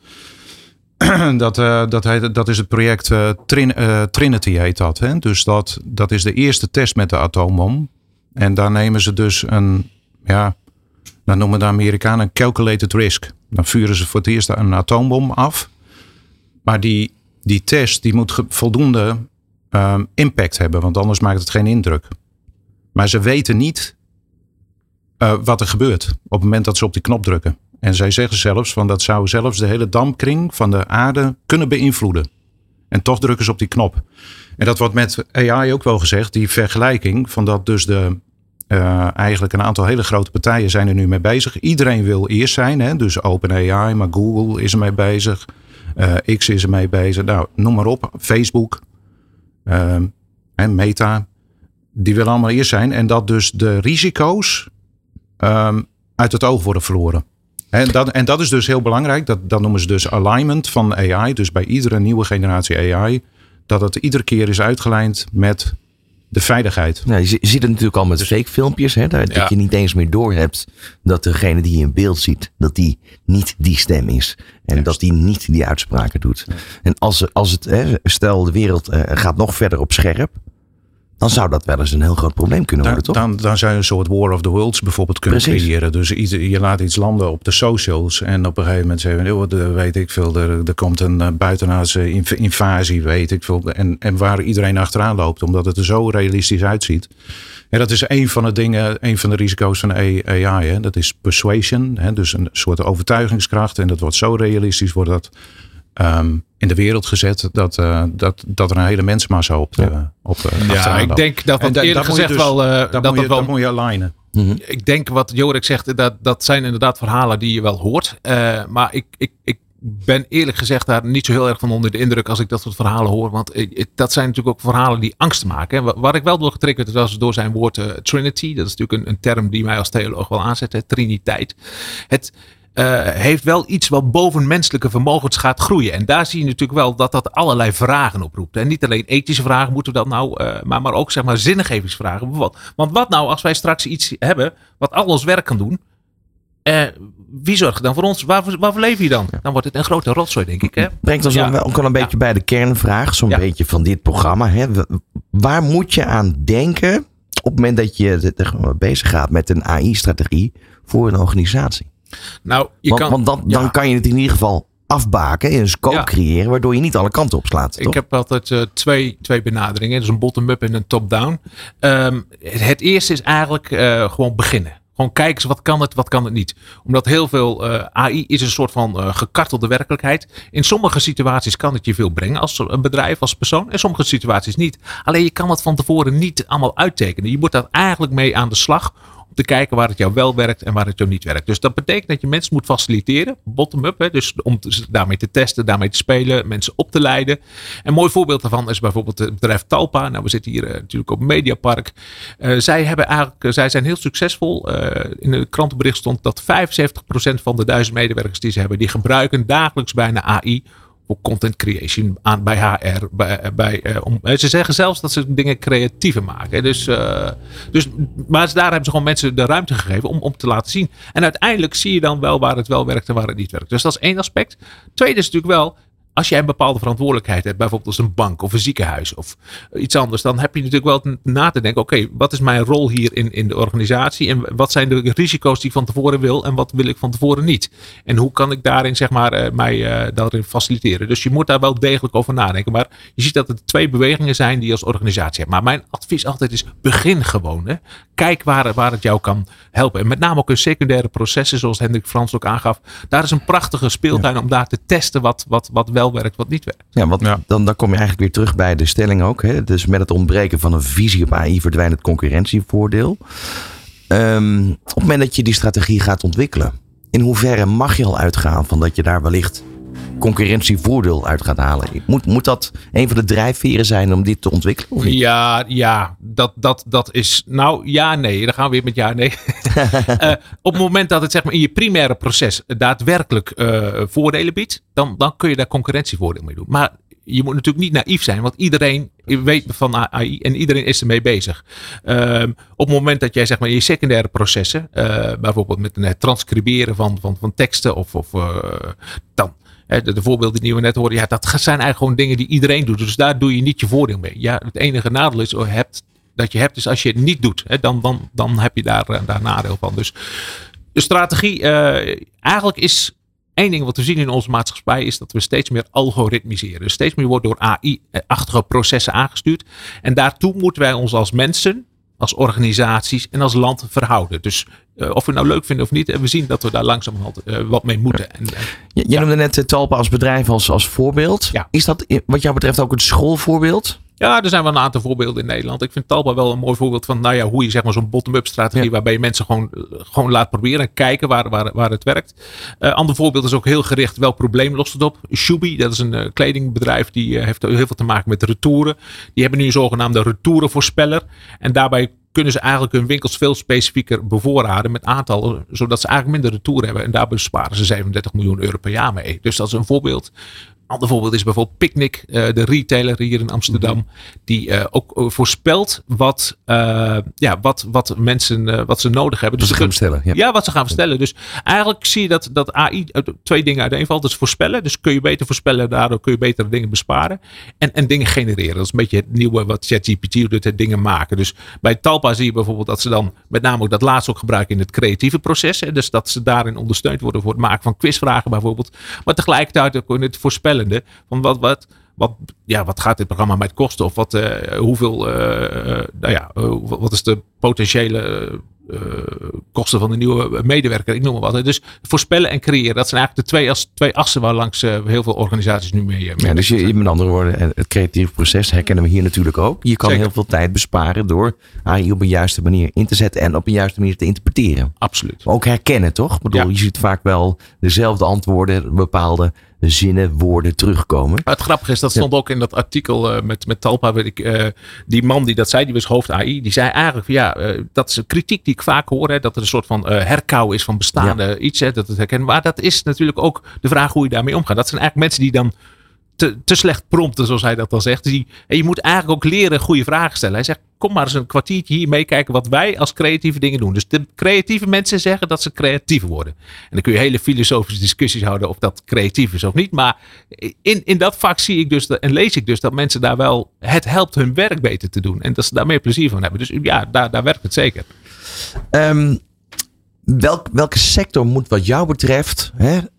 dat, uh, dat, heet, dat is het project uh, Trin, uh, Trinity heet dat. Hè? Dus dat, dat is de eerste test met de atoombom. En daar nemen ze dus een, ja, dan noemen de Amerikanen een calculated risk. Dan vuren ze voor het eerst een atoombom af. Maar die, die test die moet voldoende um, impact hebben. Want anders maakt het geen indruk. Maar ze weten niet uh, wat er gebeurt op het moment dat ze op die knop drukken. En zij zeggen zelfs van dat zou zelfs de hele dampkring van de aarde kunnen beïnvloeden. En toch drukken ze op die knop. En dat wordt met A I ook wel gezegd. Die vergelijking van dat dus de uh, eigenlijk een aantal hele grote partijen zijn er nu mee bezig. Iedereen wil eerst zijn. Hè? Dus OpenAI, maar Google is er mee bezig. Uh, X is er mee bezig. Nou, noem maar op. Facebook. Uh, en Meta. Die willen allemaal eerst zijn. En dat dus de risico's um, uit het oog worden verloren. En dat, en dat is dus heel belangrijk. Dat, dat noemen ze dus alignment van A I. Dus bij iedere nieuwe generatie A I. Dat het iedere keer is uitgelijnd met de veiligheid. Ja, je ziet het natuurlijk al met dus, fake filmpjes. Hè, dat ja. je niet eens meer door hebt dat degene die je in beeld ziet, dat die niet die stem is. En Juist. dat die niet die uitspraken doet. Ja. En als, als het, hè, stel de wereld uh, gaat nog verder op scherp. Dan zou dat wel eens een heel groot probleem kunnen worden, dan, toch? Dan, dan zou je een soort War of the Worlds bijvoorbeeld kunnen Precies. creëren. Dus je laat iets landen op de socials. En op een gegeven moment zeggen we, oh, weet ik veel, er, er komt een uh, buitenaardse invasie, weet ik veel. En, en waar iedereen achteraan loopt, omdat het er zo realistisch uitziet. En dat is een van de dingen, een van de risico's van A I. Hè. Dat is persuasion, hè. Dus een soort overtuigingskracht. En dat wordt zo realistisch, wordt dat Um, in de wereld gezet dat, uh, dat, dat er een hele mensenmassa op de, ja. op de ja, ik denk dat wat eerder gezegd dus, wel... Uh, dat, dat, moet je, wel dat moet je alignen. Mm-hmm. Ik denk wat Jorik zegt, dat, dat zijn inderdaad verhalen die je wel hoort. Uh, maar ik, ik, ik ben eerlijk gezegd daar niet zo heel erg van onder de indruk als ik dat soort verhalen hoor. Want ik, dat zijn natuurlijk ook verhalen die angst maken. Hè. Waar ik wel door getriggerd was door zijn woord uh, Trinity. Dat is natuurlijk een, een term die mij als theoloog wel aanzet. Hè. Triniteit. Het... Uh, heeft wel iets wat boven menselijke vermogens gaat groeien. En daar zie je natuurlijk wel dat dat allerlei vragen oproept. En niet alleen ethische vragen moeten we dat nou, uh, maar, maar ook zeg maar zingevingsvragen. Want wat nou als wij straks iets hebben wat al ons werk kan doen? Uh, wie zorgt dan voor ons? Waarvoor, waarvoor leven je dan? Dan wordt het een grote rotzooi, denk ik. Hè? Brengt ons ja. ook wel een beetje ja. bij de kernvraag. Zo'n ja. beetje van dit programma. Hè? Waar moet je aan denken op het moment dat je bezig gaat met een A I-strategie voor een organisatie? Nou, je want, kan, want dan, ja. dan kan je het in ieder geval afbaken, een scope Ja. creëren, waardoor je niet alle kanten op slaat. Ik toch? heb altijd uh, twee, twee benaderingen. Dus een bottom-up en een top-down. Um, het eerste is eigenlijk uh, gewoon beginnen. Gewoon kijken eens, wat kan het, wat kan het niet. Omdat heel veel uh, A I is een soort van uh, gekartelde werkelijkheid. In sommige situaties kan het je veel brengen als een bedrijf, als persoon. In sommige situaties niet. Alleen je kan het van tevoren niet allemaal uittekenen. Je moet daar eigenlijk mee aan de slag om te kijken waar het jou wel werkt en waar het jou niet werkt. Dus dat betekent dat je mensen moet faciliteren, bottom-up. Hè, dus om te, daarmee te testen, daarmee te spelen, mensen op te leiden. Een mooi voorbeeld daarvan is bijvoorbeeld het bedrijf Talpa. Nou, we zitten hier uh, natuurlijk op Mediapark. Uh, zij, hebben eigenlijk, uh, zij zijn heel succesvol. Uh, in het krantenbericht stond dat vijfenzeventig procent van de duizend medewerkers die ze hebben, die gebruiken dagelijks bijna A I voor content creation aan, bij H R. Bij, bij, uh, om, ze zeggen zelfs dat ze dingen creatiever maken. Dus, uh, dus, maar daar hebben ze gewoon mensen de ruimte gegeven om, om te laten zien. En uiteindelijk zie je dan wel waar het wel werkt en waar het niet werkt. Dus dat is één aspect. Tweede is natuurlijk wel, als jij een bepaalde verantwoordelijkheid hebt, bijvoorbeeld als een bank of een ziekenhuis of iets anders, dan heb je natuurlijk wel na te denken, oké, okay, wat is mijn rol hier in, in de organisatie en wat zijn de risico's die ik van tevoren wil en wat wil ik van tevoren niet? En hoe kan ik daarin, zeg maar, uh, mij uh, daarin faciliteren? Dus je moet daar wel degelijk over nadenken. Maar je ziet dat het twee bewegingen zijn die je als organisatie hebt. Maar mijn advies altijd is, begin gewoon. Hè. Kijk waar, waar het jou kan helpen. En met name ook in secundaire processen, zoals Hendrik Frans ook aangaf. Daar is een prachtige speeltuin ja. om daar te testen wat, wat, wat wel werkt, wat niet werkt. Ja, want ja. Dan, dan kom je eigenlijk weer terug bij de stelling ook. Hè? Dus met het ontbreken van een visie op A I verdwijnt het concurrentievoordeel. Um, op het moment dat je die strategie gaat ontwikkelen, in hoeverre mag je al uitgaan van dat je daar wellicht concurrentievoordeel uit gaat halen? Moet, moet dat een van de drijfveren zijn om dit te ontwikkelen? Of niet? Ja, ja dat, dat, dat is. Nou, ja, nee. Dan gaan we weer met ja, nee. uh, op het moment dat het, zeg maar, in je primaire proces daadwerkelijk uh, voordelen biedt, dan, dan kun je daar concurrentievoordeel mee doen. Maar je moet natuurlijk niet naïef zijn, want iedereen weet van A I en iedereen is ermee bezig. Uh, op het moment dat jij, zeg maar, in je secundaire processen, uh, bijvoorbeeld met het transcriberen van, van, van teksten of, of uh, dan. De, de voorbeelden die we net hoorden, ja, dat zijn eigenlijk gewoon dingen die iedereen doet. Dus daar doe je niet je voordeel mee. Ja, het enige nadeel is, oh, hebt, dat je hebt, is als je het niet doet, hè, dan, dan, dan heb je daar, daar nadeel van. Dus de strategie, uh, eigenlijk is één ding wat we zien in onze maatschappij, is dat we steeds meer algoritmiseren. Dus steeds meer wordt door A I-achtige processen aangestuurd. En daartoe moeten wij ons als mensen, als organisaties en als land verhouden. Dus uh, of we het nou leuk vinden of niet, we zien dat we daar langzamerhand uh, wat mee moeten. En, uh, je je ja. noemde net uh, Talpa als bedrijf als, als voorbeeld. Ja. Is dat wat jou betreft ook een schoolvoorbeeld? Ja, er zijn wel een aantal voorbeelden in Nederland. Ik vind Talpa wel een mooi voorbeeld van, nou ja, hoe je, zeg maar, zo'n bottom-up strategie, ja. waarbij je mensen gewoon, gewoon laat proberen en kijken waar, waar, waar het werkt. Een uh, ander voorbeeld is ook heel gericht, welk probleem lost het op? Shubi, dat is een uh, kledingbedrijf, die uh, heeft heel veel te maken met retouren. Die hebben nu een zogenaamde retourenvoorspeller. En daarbij kunnen ze eigenlijk hun winkels veel specifieker bevoorraden met aantallen, zodat ze eigenlijk minder retour hebben. En daar besparen ze zevenendertig miljoen euro per jaar mee. Dus dat is een voorbeeld. Een ander voorbeeld is bijvoorbeeld Picnic, uh, de retailer hier in Amsterdam, mm-hmm. die uh, ook uh, voorspelt wat, uh, ja, wat, wat mensen uh, wat ze nodig hebben. Dus wat ze gaan bestellen. Ja. ja, wat ze gaan bestellen. Dus eigenlijk zie je dat, dat A I uit twee dingen uiteenvalt. Dat is voorspellen. Dus kun je beter voorspellen, daardoor kun je betere dingen besparen. En, en dingen genereren. Dat is een beetje het nieuwe wat ChatGPT doet, het dingen maken. Dus bij Talpa zie je bijvoorbeeld dat ze dan met name ook dat laatste ook gebruiken in het creatieve proces. Hè. Dus dat ze daarin ondersteund worden voor het maken van quizvragen bijvoorbeeld. Maar tegelijkertijd ook in het voorspellen. Van wat, wat, wat, ja, wat gaat dit programma mij kosten? Of wat, uh, hoeveel, uh, nou ja, uh, wat is de potentiële uh, kosten van de nieuwe medewerker? Ik noem maar wat. Dus voorspellen en creëren, dat zijn eigenlijk de twee, as, twee assen waar langs uh, heel veel organisaties nu mee. mee ja, dus je, met andere woorden, het creatieve proces herkennen we hier natuurlijk ook. Je kan Zeker. heel veel tijd besparen door A I op een juiste manier in te zetten en op een juiste manier te interpreteren. Absoluut. Maar ook herkennen, toch? Ik bedoel, ja. Je ziet vaak wel dezelfde antwoorden, bepaalde zinnen, woorden terugkomen. Het grappige is, dat stond ja. ook in dat artikel uh, met, met Talpa. Weet ik, uh, die man die dat zei, die was hoofd A I. Die zei eigenlijk, ja, uh, dat is een kritiek die ik vaak hoor. Hè, dat er een soort van uh, herkauw is van bestaande ja. iets. Hè, dat het herkennen. Maar dat is natuurlijk ook de vraag hoe je daarmee omgaat. Dat zijn eigenlijk mensen die dan te, te slecht prompten, zoals hij dat dan zegt. Die, en je moet eigenlijk ook leren goede vragen stellen. Hij zegt, kom maar eens een kwartiertje hier meekijken wat wij als creatieve dingen doen. Dus de creatieve mensen zeggen dat ze creatiever worden. En dan kun je hele filosofische discussies houden of dat creatief is of niet. Maar in, in dat vak zie ik dus en lees ik dus dat mensen daar wel, het helpt hun werk beter te doen. En dat ze daar meer plezier van hebben. Dus ja, daar, daar werkt het zeker. Um, welk, welke sector moet wat jou betreft, hè,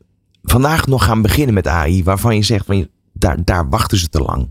vandaag nog gaan beginnen met A I, waarvan je zegt, van, daar, daar wachten ze te lang?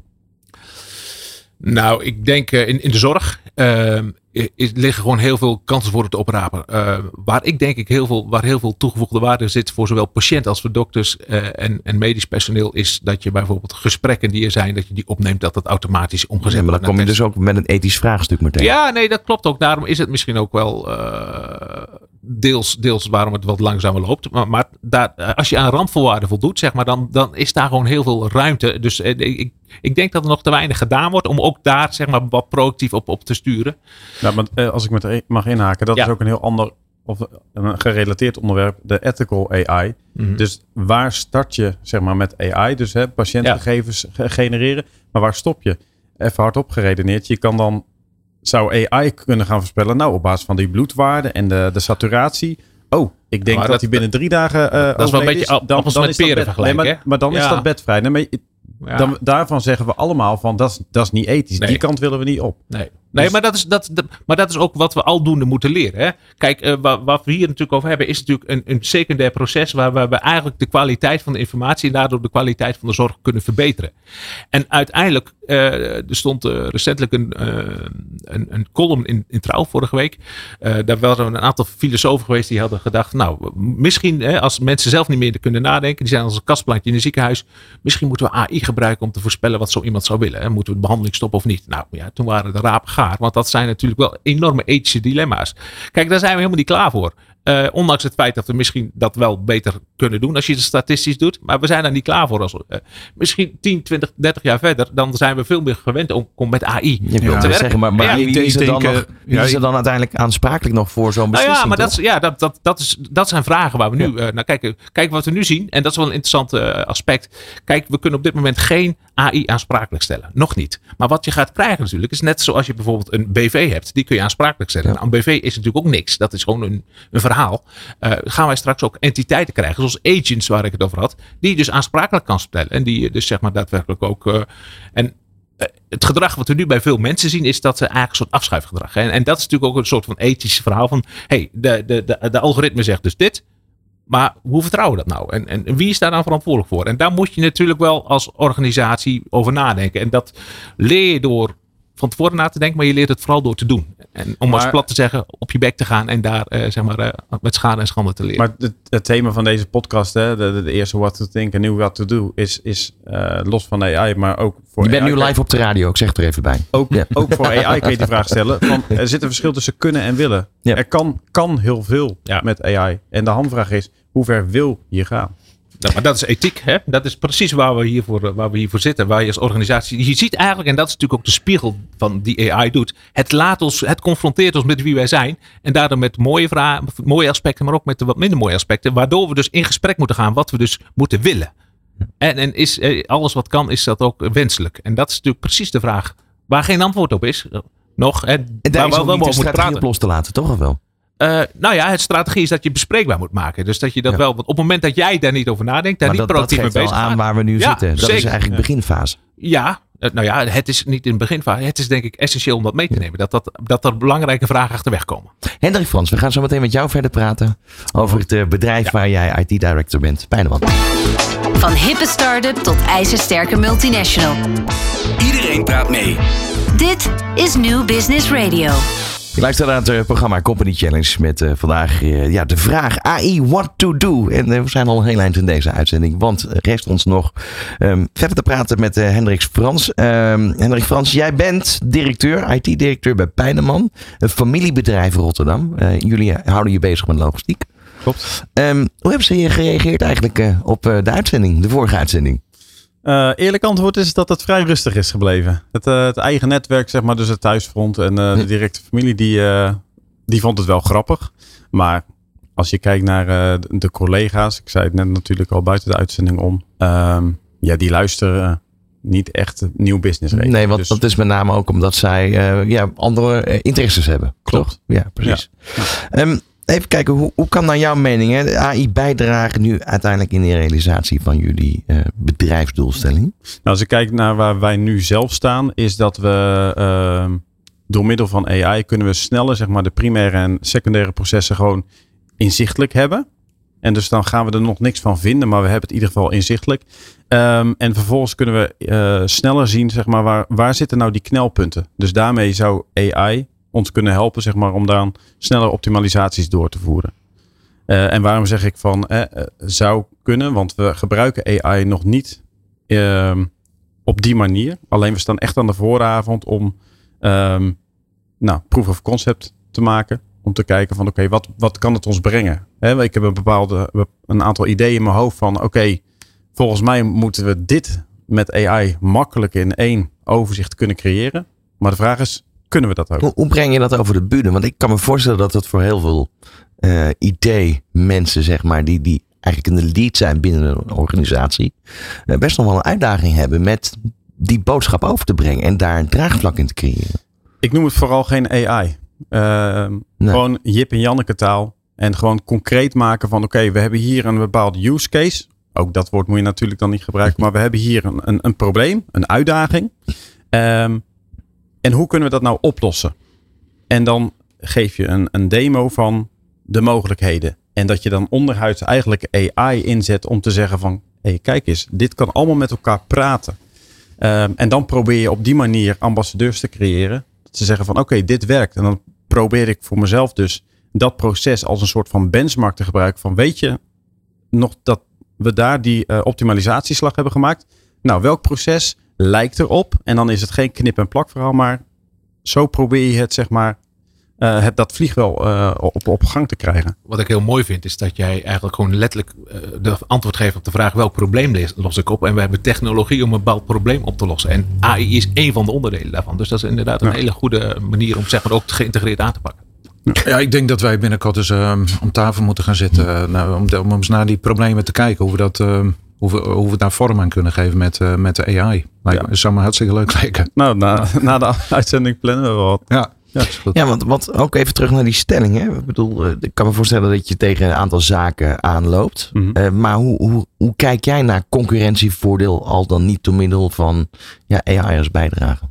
Nou, ik denk uh, in, in de zorg uh, is, liggen gewoon heel veel kansen voor het oprapen. Uh, waar ik denk ik heel veel, waar heel veel toegevoegde waarde zit voor zowel patiënt als voor dokters uh, en, en medisch personeel, is dat je bijvoorbeeld gesprekken die er zijn, dat je die opneemt, dat dat automatisch omgezet wordt. Ja, maar dan kom je dus ook met een ethisch vraagstuk meteen. Ja, nee, dat klopt ook. Daarom is het misschien ook wel uh, deels, deels waarom het wat langzamer loopt. Maar, maar daar, als je aan randvoorwaarden voldoet, zeg maar, dan, dan is daar gewoon heel veel ruimte. Dus uh, ik, ik denk dat er nog te weinig gedaan wordt om ook daar, zeg maar, wat proactief op, op te sturen. Ja, maar uh, als ik met mag inhaken, dat ja. is ook een heel ander of een gerelateerd onderwerp, de ethical A I. Mm-hmm. Dus waar start je, zeg maar, met A I? Dus hè, patiëntgegevens ja. genereren. Maar waar stop je? Even hardop geredeneerd. Je kan dan, zou A I kunnen gaan voorspellen, nou, op basis van die bloedwaarden en de, de saturatie. Oh, ik denk dat, dat hij binnen drie dagen uh, dat is wel een beetje dan, appels dan met peren vergelijken. Nee, maar, maar dan ja. is dat bedvrij. Nee, maar, Ja. Dan, daarvan zeggen we allemaal van dat is, dat is niet ethisch. Nee. Die kant willen we niet op. Nee, nee dus, maar, dat is, dat, dat, maar dat is ook wat we aldoende moeten leren. Hè? Kijk, uh, wat, wat we hier natuurlijk over hebben is natuurlijk een, een secundair proces waar, waar we eigenlijk de kwaliteit van de informatie en daardoor de kwaliteit van de zorg kunnen verbeteren. En uiteindelijk, uh, er stond uh, recentelijk een, uh, een, een column in, in Trouw vorige week. Uh, daar waren een aantal filosofen geweest die hadden gedacht, nou, misschien hè, als mensen zelf niet meer kunnen nadenken, die zijn als een kastplantje in een ziekenhuis, misschien moeten we A I gebruiken om te voorspellen wat zo iemand zou willen. Hè? Moeten we de behandeling stoppen of niet? Nou ja, toen waren de rapen gaar. Want dat zijn natuurlijk wel enorme ethische dilemma's. Kijk, daar zijn we helemaal niet klaar voor. Uh, ondanks het feit dat we misschien dat wel beter kunnen doen als je het statistisch doet. Maar we zijn daar niet klaar voor. Als, uh, misschien tien, twintig, dertig jaar verder. Dan zijn we veel meer gewend om, om met A I ja, te werken. Zeggen, maar maar ja, wie, wie is er dan, denk, nog, wie ja, is er dan uiteindelijk aansprakelijk nog voor zo'n beslissing? Nou ja, maar dat, ja, dat, dat, dat, is, dat zijn vragen waar we nu ja. uh, naar kijken. Kijk wat we nu zien. En dat is wel een interessant uh, aspect. Kijk, we kunnen op dit moment geen A I aansprakelijk stellen. Nog niet. Maar wat je gaat krijgen natuurlijk is net zoals je bijvoorbeeld een B V hebt. Die kun je aansprakelijk stellen. Ja. Nou, een B V is natuurlijk ook niks. Dat is gewoon een, een verhaal. Uh, gaan wij straks ook entiteiten krijgen, zoals agents waar ik het over had, die je dus aansprakelijk kan stellen. En die dus zeg maar daadwerkelijk ook. Uh, en uh, het gedrag wat we nu bij veel mensen zien, is dat ze eigenlijk een soort afschuifgedrag. En, en dat is natuurlijk ook een soort van ethisch verhaal van, hey, de, de, de, de algoritme zegt dus dit. Maar hoe vertrouwen we dat nou? En, en wie is daar dan verantwoordelijk voor? En daar moet je natuurlijk wel als organisatie over nadenken. En dat leer je door van tevoren na te denken, maar je leert het vooral door te doen. En om maar, als plat te zeggen, op je bek te gaan en daar uh, zeg maar, uh, met schade en schande te leren. Maar het, het thema van deze podcast, hè, de, de, de eerste what to think en new what to do, is, is uh, los van A I, maar ook voor Je bent A I, nu live op de radio, ik zeg het er even bij. Ook, ja. ook voor A I kun je die vraag stellen. Van, er zit een verschil tussen kunnen en willen. Ja. Er kan, kan heel veel ja. met A I. En de hamvraag is, hoe ver wil je gaan? Nou, maar dat is ethiek. Hè? Dat is precies waar we, hiervoor, waar we hiervoor zitten. Waar je als organisatie. Je ziet eigenlijk, en dat is natuurlijk ook de spiegel van die A I doet. Het laat ons, het confronteert ons met wie wij zijn. En daardoor met mooie, vragen, mooie aspecten, maar ook met de wat minder mooie aspecten. Waardoor we dus in gesprek moeten gaan wat we dus moeten willen. En, en is alles wat kan, is dat ook wenselijk. En dat is natuurlijk precies de vraag waar geen antwoord op is. Nog. Hè, en daar is ook niet de strategie op los te laten, toch of wel? Uh, nou ja, het strategie is dat je bespreekbaar moet maken. Dus dat je dat ja. wel, want op het moment dat jij daar niet over nadenkt, daar maar niet dat, proactief mee bezig gaat. Dat geeft wel aan waar we nu ja, zitten. Dat zeker. is eigenlijk ja. beginfase. Ja, nou ja, het is niet in de beginfase. Het is denk ik essentieel om dat mee te nemen. Dat, dat, dat er belangrijke vragen achterweg komen. Hendrik Frans, we gaan zo meteen met jou verder praten over het uh, bedrijf ja. waar jij I T-director bent. Pijneman. Van hippe start-up tot ijzersterke multinational. Iedereen praat mee. Dit is New Business Radio. Je luistert naar het uh, programma Company Challenge met uh, vandaag uh, ja, de vraag A I what to do. En uh, we zijn al een heel eind in deze uitzending, want er rest ons nog um, verder te praten met uh, Hendrik Frans. Um, Hendrik Frans, jij bent directeur, I T-directeur bij Pijneman, een familiebedrijf in Rotterdam. Uh, jullie houden je bezig met logistiek. Klopt. Um, hoe hebben ze hier gereageerd eigenlijk uh, op uh, de uitzending, de vorige uitzending? Uh, eerlijk antwoord is dat het vrij rustig is gebleven. Het, uh, het eigen netwerk, zeg maar, dus het thuisfront en uh, de directe familie, die, uh, die vond het wel grappig. Maar als je kijkt naar uh, de, de collega's, ik zei het net natuurlijk al buiten de uitzending om, um, ja, die luisteren uh, niet echt nieuw business regelen. Nee, want dus, dat is met name ook omdat zij uh, ja, andere uh, interesses hebben. Klopt. Toch? Ja, precies. Ja. Ja. Um, Even kijken, hoe, hoe kan naar jouw mening hè, de A I bijdragen nu uiteindelijk in de realisatie van jullie uh, bedrijfsdoelstelling? Nou, als ik kijk naar waar wij nu zelf staan, is dat we uh, door middel van A I kunnen we sneller zeg maar, de primaire en secundaire processen gewoon inzichtelijk hebben. En dus dan gaan we er nog niks van vinden, maar we hebben het in ieder geval inzichtelijk. Um, en vervolgens kunnen we uh, sneller zien, zeg maar, waar, waar zitten nou die knelpunten. Dus daarmee zou A I ons kunnen helpen, zeg maar, om dan sneller optimalisaties door te voeren. Uh, en waarom zeg ik van eh, uh, zou kunnen? Want we gebruiken A I nog niet uh, op die manier. Alleen we staan echt aan de vooravond om um, nou, proof of concept te maken. Om te kijken van oké, okay, wat, wat kan het ons brengen? He, ik heb een bepaalde een aantal ideeën in mijn hoofd van oké, okay, volgens mij moeten we dit met A I makkelijk in één overzicht kunnen creëren. Maar de vraag is, kunnen we dat ook? Hoe, hoe breng je dat over de bühne? Want ik kan me voorstellen dat het voor heel veel uh, I T-mensen, zeg maar, die, die eigenlijk in de lead zijn binnen een organisatie, uh, best nog wel een uitdaging hebben met die boodschap over te brengen en daar een draagvlak in te creëren. Ik noem het vooral geen A I. Uh, nee. Gewoon Jip en Janneke taal. En gewoon concreet maken van oké, okay, we hebben hier een bepaalde use case. Ook dat woord moet je natuurlijk dan niet gebruiken. Maar we hebben hier een, een, een probleem, een uitdaging. Um, en hoe kunnen we dat nou oplossen? En dan geef je een, een demo van de mogelijkheden. En dat je dan onderhuids eigenlijk A I inzet om te zeggen van hé, hey, kijk eens, dit kan allemaal met elkaar praten. Um, en dan probeer je op die manier ambassadeurs te creëren. Ze zeggen van oké, okay, dit werkt. En dan probeer ik voor mezelf dus dat proces als een soort van benchmark te gebruiken. Van weet je nog dat we daar die uh, optimalisatieslag hebben gemaakt? Nou, welk proces lijkt erop? En dan is het geen knip- en plak verhaal. Maar zo probeer je het, zeg maar, uh, het, dat vliegwel uh, op, op gang te krijgen. Wat ik heel mooi vind is dat jij eigenlijk gewoon letterlijk uh, de antwoord geeft op de vraag welk probleem los ik op. En we hebben technologie om een bepaald probleem op te lossen. En A I is één van de onderdelen daarvan. Dus dat is inderdaad een ja. hele goede manier om, zeg maar, ook geïntegreerd aan te pakken. Ja, ik denk dat wij binnenkort eens uh, om tafel moeten gaan zitten. Uh, nou, om, de, om eens naar die problemen te kijken. Hoe we, dat, uh, hoe we, hoe we daar vorm aan kunnen geven met, uh, met de A I. Maar ja. Het zou me hartstikke leuk lijken. Nou, na, na de uitzending plannen we wel wat. Ja. Ja, is goed. Ja, want wat, ook even terug naar die stelling. Hè? Ik bedoel, ik kan me voorstellen dat je tegen een aantal zaken aanloopt. Mm-hmm. Uh, maar hoe, hoe, hoe kijk jij naar concurrentievoordeel al dan niet door middel van ja, A I als bijdrage?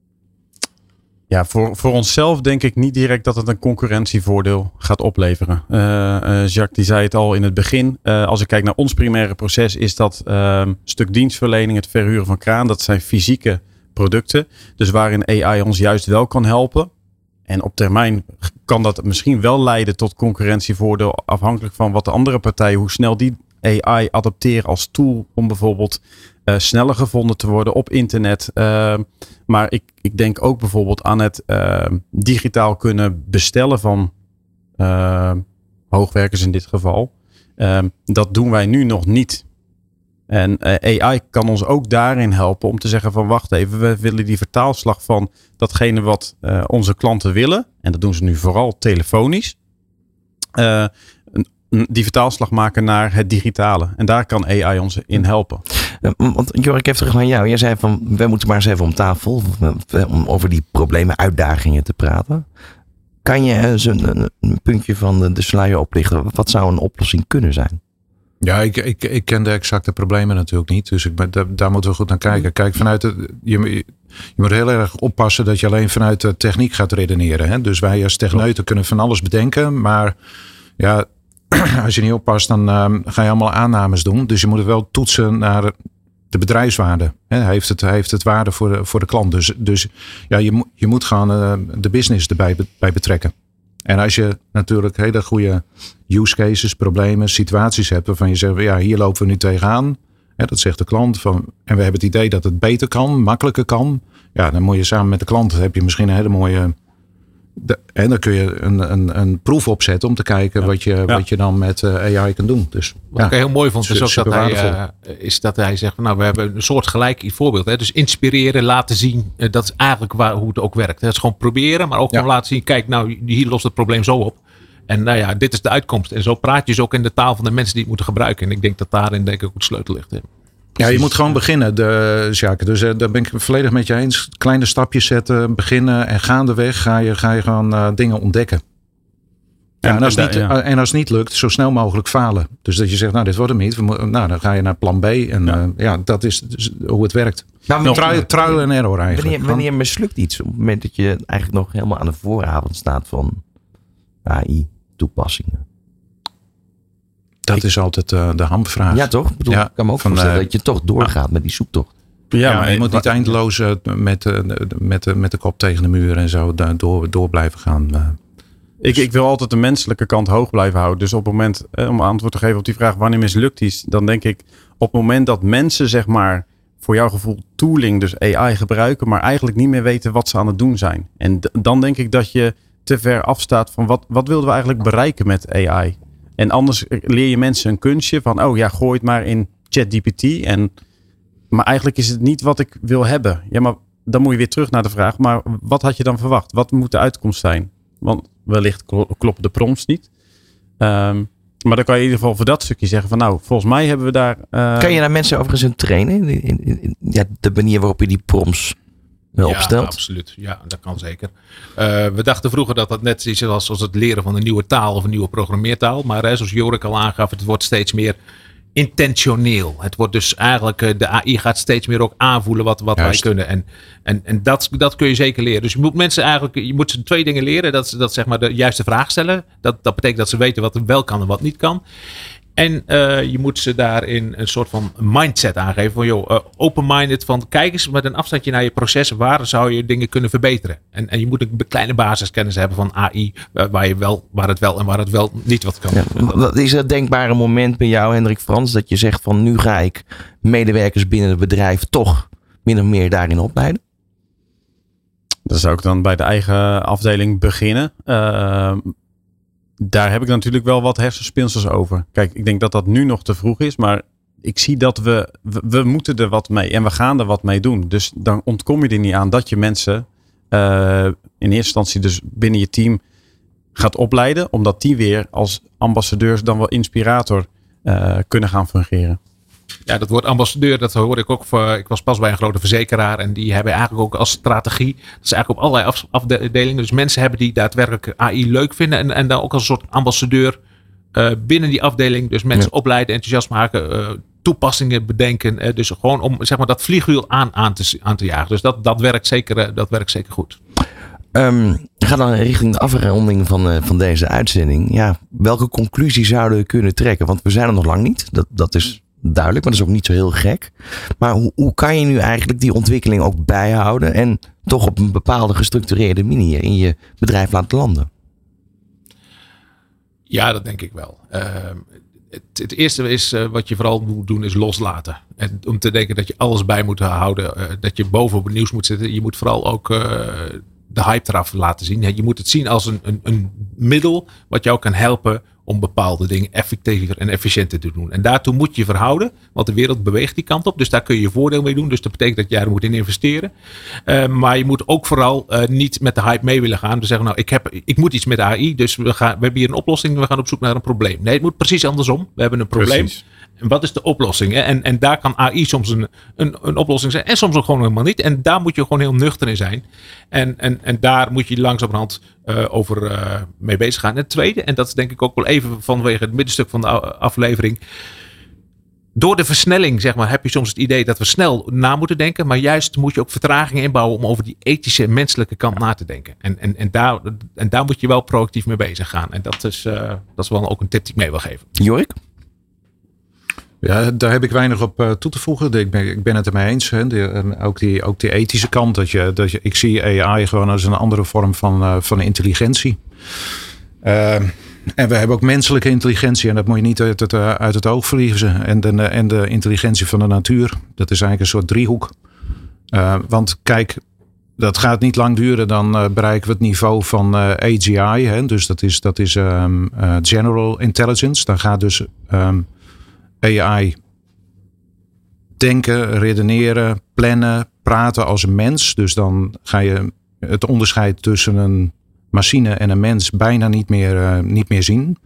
Ja, voor, voor onszelf denk ik niet direct dat het een concurrentievoordeel gaat opleveren. Uh, uh, Jacques die zei het al in het begin. Uh, als ik kijk naar ons primaire proces is dat uh, stuk dienstverlening, het verhuren van kraan. Dat zijn fysieke producten. Dus waarin A I ons juist wel kan helpen. En op termijn kan dat misschien wel leiden tot concurrentievoordeel afhankelijk van wat de andere partijen, hoe snel die A I adapteren als tool om bijvoorbeeld uh, sneller gevonden te worden op internet. Uh, maar ik, ik denk ook bijvoorbeeld aan het uh, digitaal kunnen bestellen van uh, hoogwerkers in dit geval. Uh, dat doen wij nu nog niet. En uh, A I kan ons ook daarin helpen om te zeggen van wacht even, we willen die vertaalslag van datgene wat uh, onze klanten willen. En dat doen ze nu vooral telefonisch. Uh, die vertaalslag maken naar het digitale. En daar kan A I ons in helpen. Uh, want Jorik, even terug naar jou. Jij zei van, we moeten maar eens even om tafel om over die problemen, uitdagingen te praten. Kan je eens een, een, een puntje van de, de sluier oplichten? Wat zou een oplossing kunnen zijn? Ja, ik, ik, ik ken de exacte problemen natuurlijk niet. Dus ik, daar, daar moeten we goed naar kijken. Kijk, vanuit de, je, je moet heel erg oppassen dat je alleen vanuit de techniek gaat redeneren. Hè? Dus wij als techneuten kunnen van alles bedenken. Maar ja, als je niet oppast, dan um, ga je allemaal aannames doen. Dus je moet het wel toetsen naar de bedrijfswaarde. Hè? Heeft het, heeft het waarde voor de, voor de klant. Dus, dus ja, je, je moet gewoon uh, de business erbij bij betrekken. En als je natuurlijk hele goede use cases, problemen, situaties hebt waarvan je zegt, ja, hier lopen we nu tegenaan. Ja, dat zegt de klant. Van, en we hebben het idee dat het beter kan, makkelijker kan. Ja, dan moet je samen met de klant, heb je misschien een hele mooie. De, en dan kun je een, een, een proef opzetten om te kijken ja. wat, je, ja. wat je dan met uh, A I kan doen. Dus, wat ja. ik heel mooi vond is ook dat hij, uh, is dat hij zegt, nou, we hebben een soort gelijk voorbeeld. Hè? Dus inspireren, laten zien, uh, dat is eigenlijk waar, hoe het ook werkt. Het is gewoon proberen, maar ook ja. gewoon laten zien, kijk, nou, hier lost het probleem zo op. En nou ja, dit is de uitkomst. En zo praat je dus ook in de taal van de mensen die het moeten gebruiken. En ik denk dat daarin denk ik ook de sleutel ligt. Hè? Ja, je moet gewoon beginnen, de, Jacques. Dus uh, daar ben ik volledig met je eens. Kleine stapjes zetten, beginnen en gaandeweg ga je, ga je gewoon uh, dingen ontdekken. Ja, en, als niet, ja. en als het niet lukt, zo snel mogelijk falen. Dus dat je zegt, nou, dit wordt hem niet. We moeten, nou, dan ga je naar plan B. En ja, uh, ja dat is dus hoe het werkt. Nou, Trui, trial en error eigenlijk. Wanneer, wanneer mislukt iets? Op het moment dat je eigenlijk nog helemaal aan de vooravond staat van A I-toepassingen. Dat is altijd uh, de hamvraag. Ja, toch? Ik, bedoel, ja, ik kan me ook van, voorstellen uh, dat je toch doorgaat uh, met die zoektocht. Ja, ja maar maar je moet niet eindeloos uh, met, uh, met, uh, met de kop tegen de muur en zo door, door blijven gaan. Uh, Ik, ik wil altijd de menselijke kant hoog blijven houden. Dus op het moment, eh, om antwoord te geven op die vraag wanneer mislukt iets, dan denk ik op het moment dat mensen zeg maar voor jouw gevoel tooling, dus A I gebruiken, maar eigenlijk niet meer weten wat ze aan het doen zijn. En d- dan denk ik dat je te ver afstaat van wat, wat wilden we eigenlijk bereiken met A I. En anders leer je mensen een kunstje van, oh ja, gooi het maar in ChatGPT. En, maar eigenlijk is het niet wat ik wil hebben. Ja, maar dan moet je weer terug naar de vraag, maar wat had je dan verwacht? Wat moet de uitkomst zijn? Want wellicht kloppen de prompts niet. Um, maar dan kan je in ieder geval voor dat stukje zeggen van nou, volgens mij hebben we daar... Uh... Kan je daar mensen overigens in trainen? In, in, in, ja, de manier waarop je die prompts uh, opstelt? Ja, absoluut. Ja, dat kan zeker. Uh, we dachten vroeger dat dat net iets was als het leren van een nieuwe taal of een nieuwe programmeertaal. Maar hè, zoals Jorik al aangaf, het wordt steeds meer intentioneel. Het wordt dus eigenlijk, de A I gaat steeds meer ook aanvoelen wat, wat wij kunnen. En, en, en dat, dat kun je zeker leren. Dus je moet mensen eigenlijk, je moet ze twee dingen leren. Dat ze dat zeg maar de juiste vraag stellen. Dat, dat betekent dat ze weten wat er wel kan en wat niet kan. En uh, je moet ze daarin een soort van mindset aangeven. Van joh, uh, open-minded. Van kijk eens met een afstandje naar je processen. Waar zou je dingen kunnen verbeteren? En, en je moet een kleine basiskennis hebben van A I. Uh, waar, je wel, waar het wel en waar het wel niet wat kan. Ja, wat is het denkbare moment bij jou, Hendrik Frans? Dat je zegt van nu ga ik medewerkers binnen het bedrijf toch min of meer daarin opleiden? Dan zou ik dan bij de eigen afdeling beginnen. Uh, Daar heb ik natuurlijk wel wat hersenspinsels over. Kijk, ik denk dat dat nu nog te vroeg is. Maar ik zie dat we, we, we moeten er wat mee. En we gaan er wat mee doen. Dus dan ontkom je er niet aan dat je mensen uh, in eerste instantie dus binnen je team gaat opleiden. Omdat die weer als ambassadeurs dan wel inspirator uh, kunnen gaan fungeren. Ja, dat woord ambassadeur, dat hoorde ik ook. Voor, ik was pas bij een grote verzekeraar. En die hebben eigenlijk ook als strategie. Dat is eigenlijk op allerlei af, afdelingen. Dus mensen hebben die daadwerkelijk A I leuk vinden. En, en dan ook als een soort ambassadeur uh, binnen die afdeling. Dus mensen ja. opleiden, enthousiast maken. Uh, toepassingen bedenken. Uh, dus gewoon om zeg maar, dat vliegwiel aan, aan, te, aan te jagen. Dus dat, dat, werkt, zeker, uh, dat werkt zeker goed. Um, ga dan richting de afronding van, uh, van deze uitzending. Ja, welke conclusie zouden we kunnen trekken? Want we zijn er nog lang niet. Dat, dat is duidelijk, maar dat is ook niet zo heel gek. Maar hoe, hoe kan je nu eigenlijk die ontwikkeling ook bijhouden en toch op een bepaalde gestructureerde manier in je bedrijf laten landen? Ja, dat denk ik wel. Uh, het, het eerste is uh, wat je vooral moet doen is loslaten. En om te denken dat je alles bij moet houden. Uh, dat je bovenop het nieuws moet zitten. Je moet vooral ook uh, de hype eraf laten zien. Je moet het zien als een, een, een middel wat jou kan helpen om bepaalde dingen effectiever en efficiënter te doen. En daartoe moet je verhouden, want de wereld beweegt die kant op. Dus daar kun je je voordeel mee doen. Dus dat betekent dat je er moet in investeren. Uh, maar je moet ook vooral uh, niet met de hype mee willen gaan. Dus zeggen, nou, ik, heb, ik moet iets met A I, dus we, gaan, we hebben hier een oplossing. We gaan op zoek naar een probleem. Nee, het moet precies andersom. We hebben een probleem. Precies. En wat is de oplossing? Hè? En, en daar kan A I soms een, een, een oplossing zijn. En soms ook gewoon helemaal niet. En daar moet je gewoon heel nuchter in zijn. En, en, en daar moet je langzamerhand uh, over uh, mee bezig gaan. En het tweede, en dat is denk ik ook wel even vanwege het middenstuk van de aflevering. Door de versnelling, zeg maar, heb je soms het idee dat we snel na moeten denken. Maar juist moet je ook vertragingen inbouwen om over die ethische, menselijke kant na te denken. En, en, en, daar, en daar moet je wel proactief mee bezig gaan. En dat is, uh, dat is wel ook een tip die ik mee wil geven. Jorik? Ja, daar heb ik weinig op uh, toe te voegen. Ik ben, ik ben het ermee eens. Hè. De, ook, die, ook die ethische kant. Dat je, dat je, ik zie A I gewoon als een andere vorm van, uh, van intelligentie. Uh, en we hebben ook menselijke intelligentie. En dat moet je niet uit het, uh, uit het oog verliezen. En de, en de intelligentie van de natuur. Dat is eigenlijk een soort driehoek. Uh, want kijk, dat gaat niet lang duren. Dan uh, bereiken we het niveau van uh, A G I. Hè. Dus dat is, dat is um, uh, General Intelligence. Dan gaat dus Um, A I denken, redeneren, plannen, praten als een mens. Dus dan ga je het onderscheid tussen een machine en een mens bijna niet meer, uh, niet meer zien.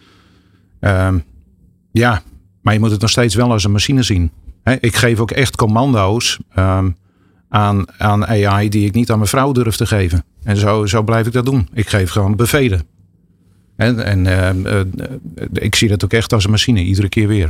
Uh, ja, maar je moet het nog steeds wel als een machine zien. He, ik geef ook echt commando's um, aan, aan A I die ik niet aan mijn vrouw durf te geven. En zo, zo blijf ik dat doen. Ik geef gewoon bevelen. En, en uh, uh, ik zie dat ook echt als een machine, iedere keer weer.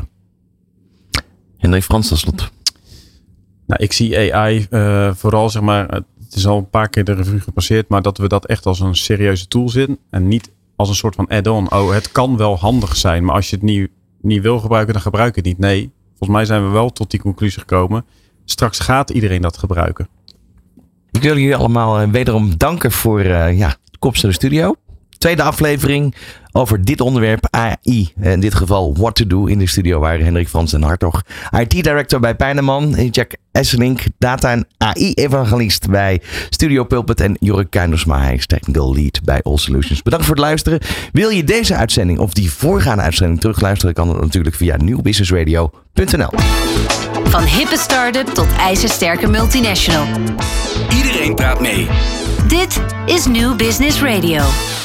Hendrik Frans, tot slot. Nou, ik zie A I uh, vooral, zeg maar, het is al een paar keer de revue gepasseerd, maar dat we dat echt als een serieuze tool zien en niet als een soort van add-on. Oh, het kan wel handig zijn, maar als je het niet niet wil gebruiken, dan gebruik het niet. Nee, volgens mij zijn we wel tot die conclusie gekomen. Straks gaat iedereen dat gebruiken. Ik wil jullie allemaal wederom danken voor uh, ja, de komst naar de studio. Tweede aflevering over dit onderwerp A I. In dit geval What to Do. In de studio waren Hendrik Frans en Hartog. I T-director bij Pijneman. Jack Esselink, data en A I-evangelist bij Studio Pulpit. En Jorik Kuindersma, hij is technical lead bij All Solutions. Bedankt voor het luisteren. Wil je deze uitzending of die voorgaande uitzending terugluisteren? Kan dat natuurlijk via nieuw business radio punt n l. Van hippe start-up tot ijzersterke multinational. Iedereen praat mee. Dit is New Business Radio.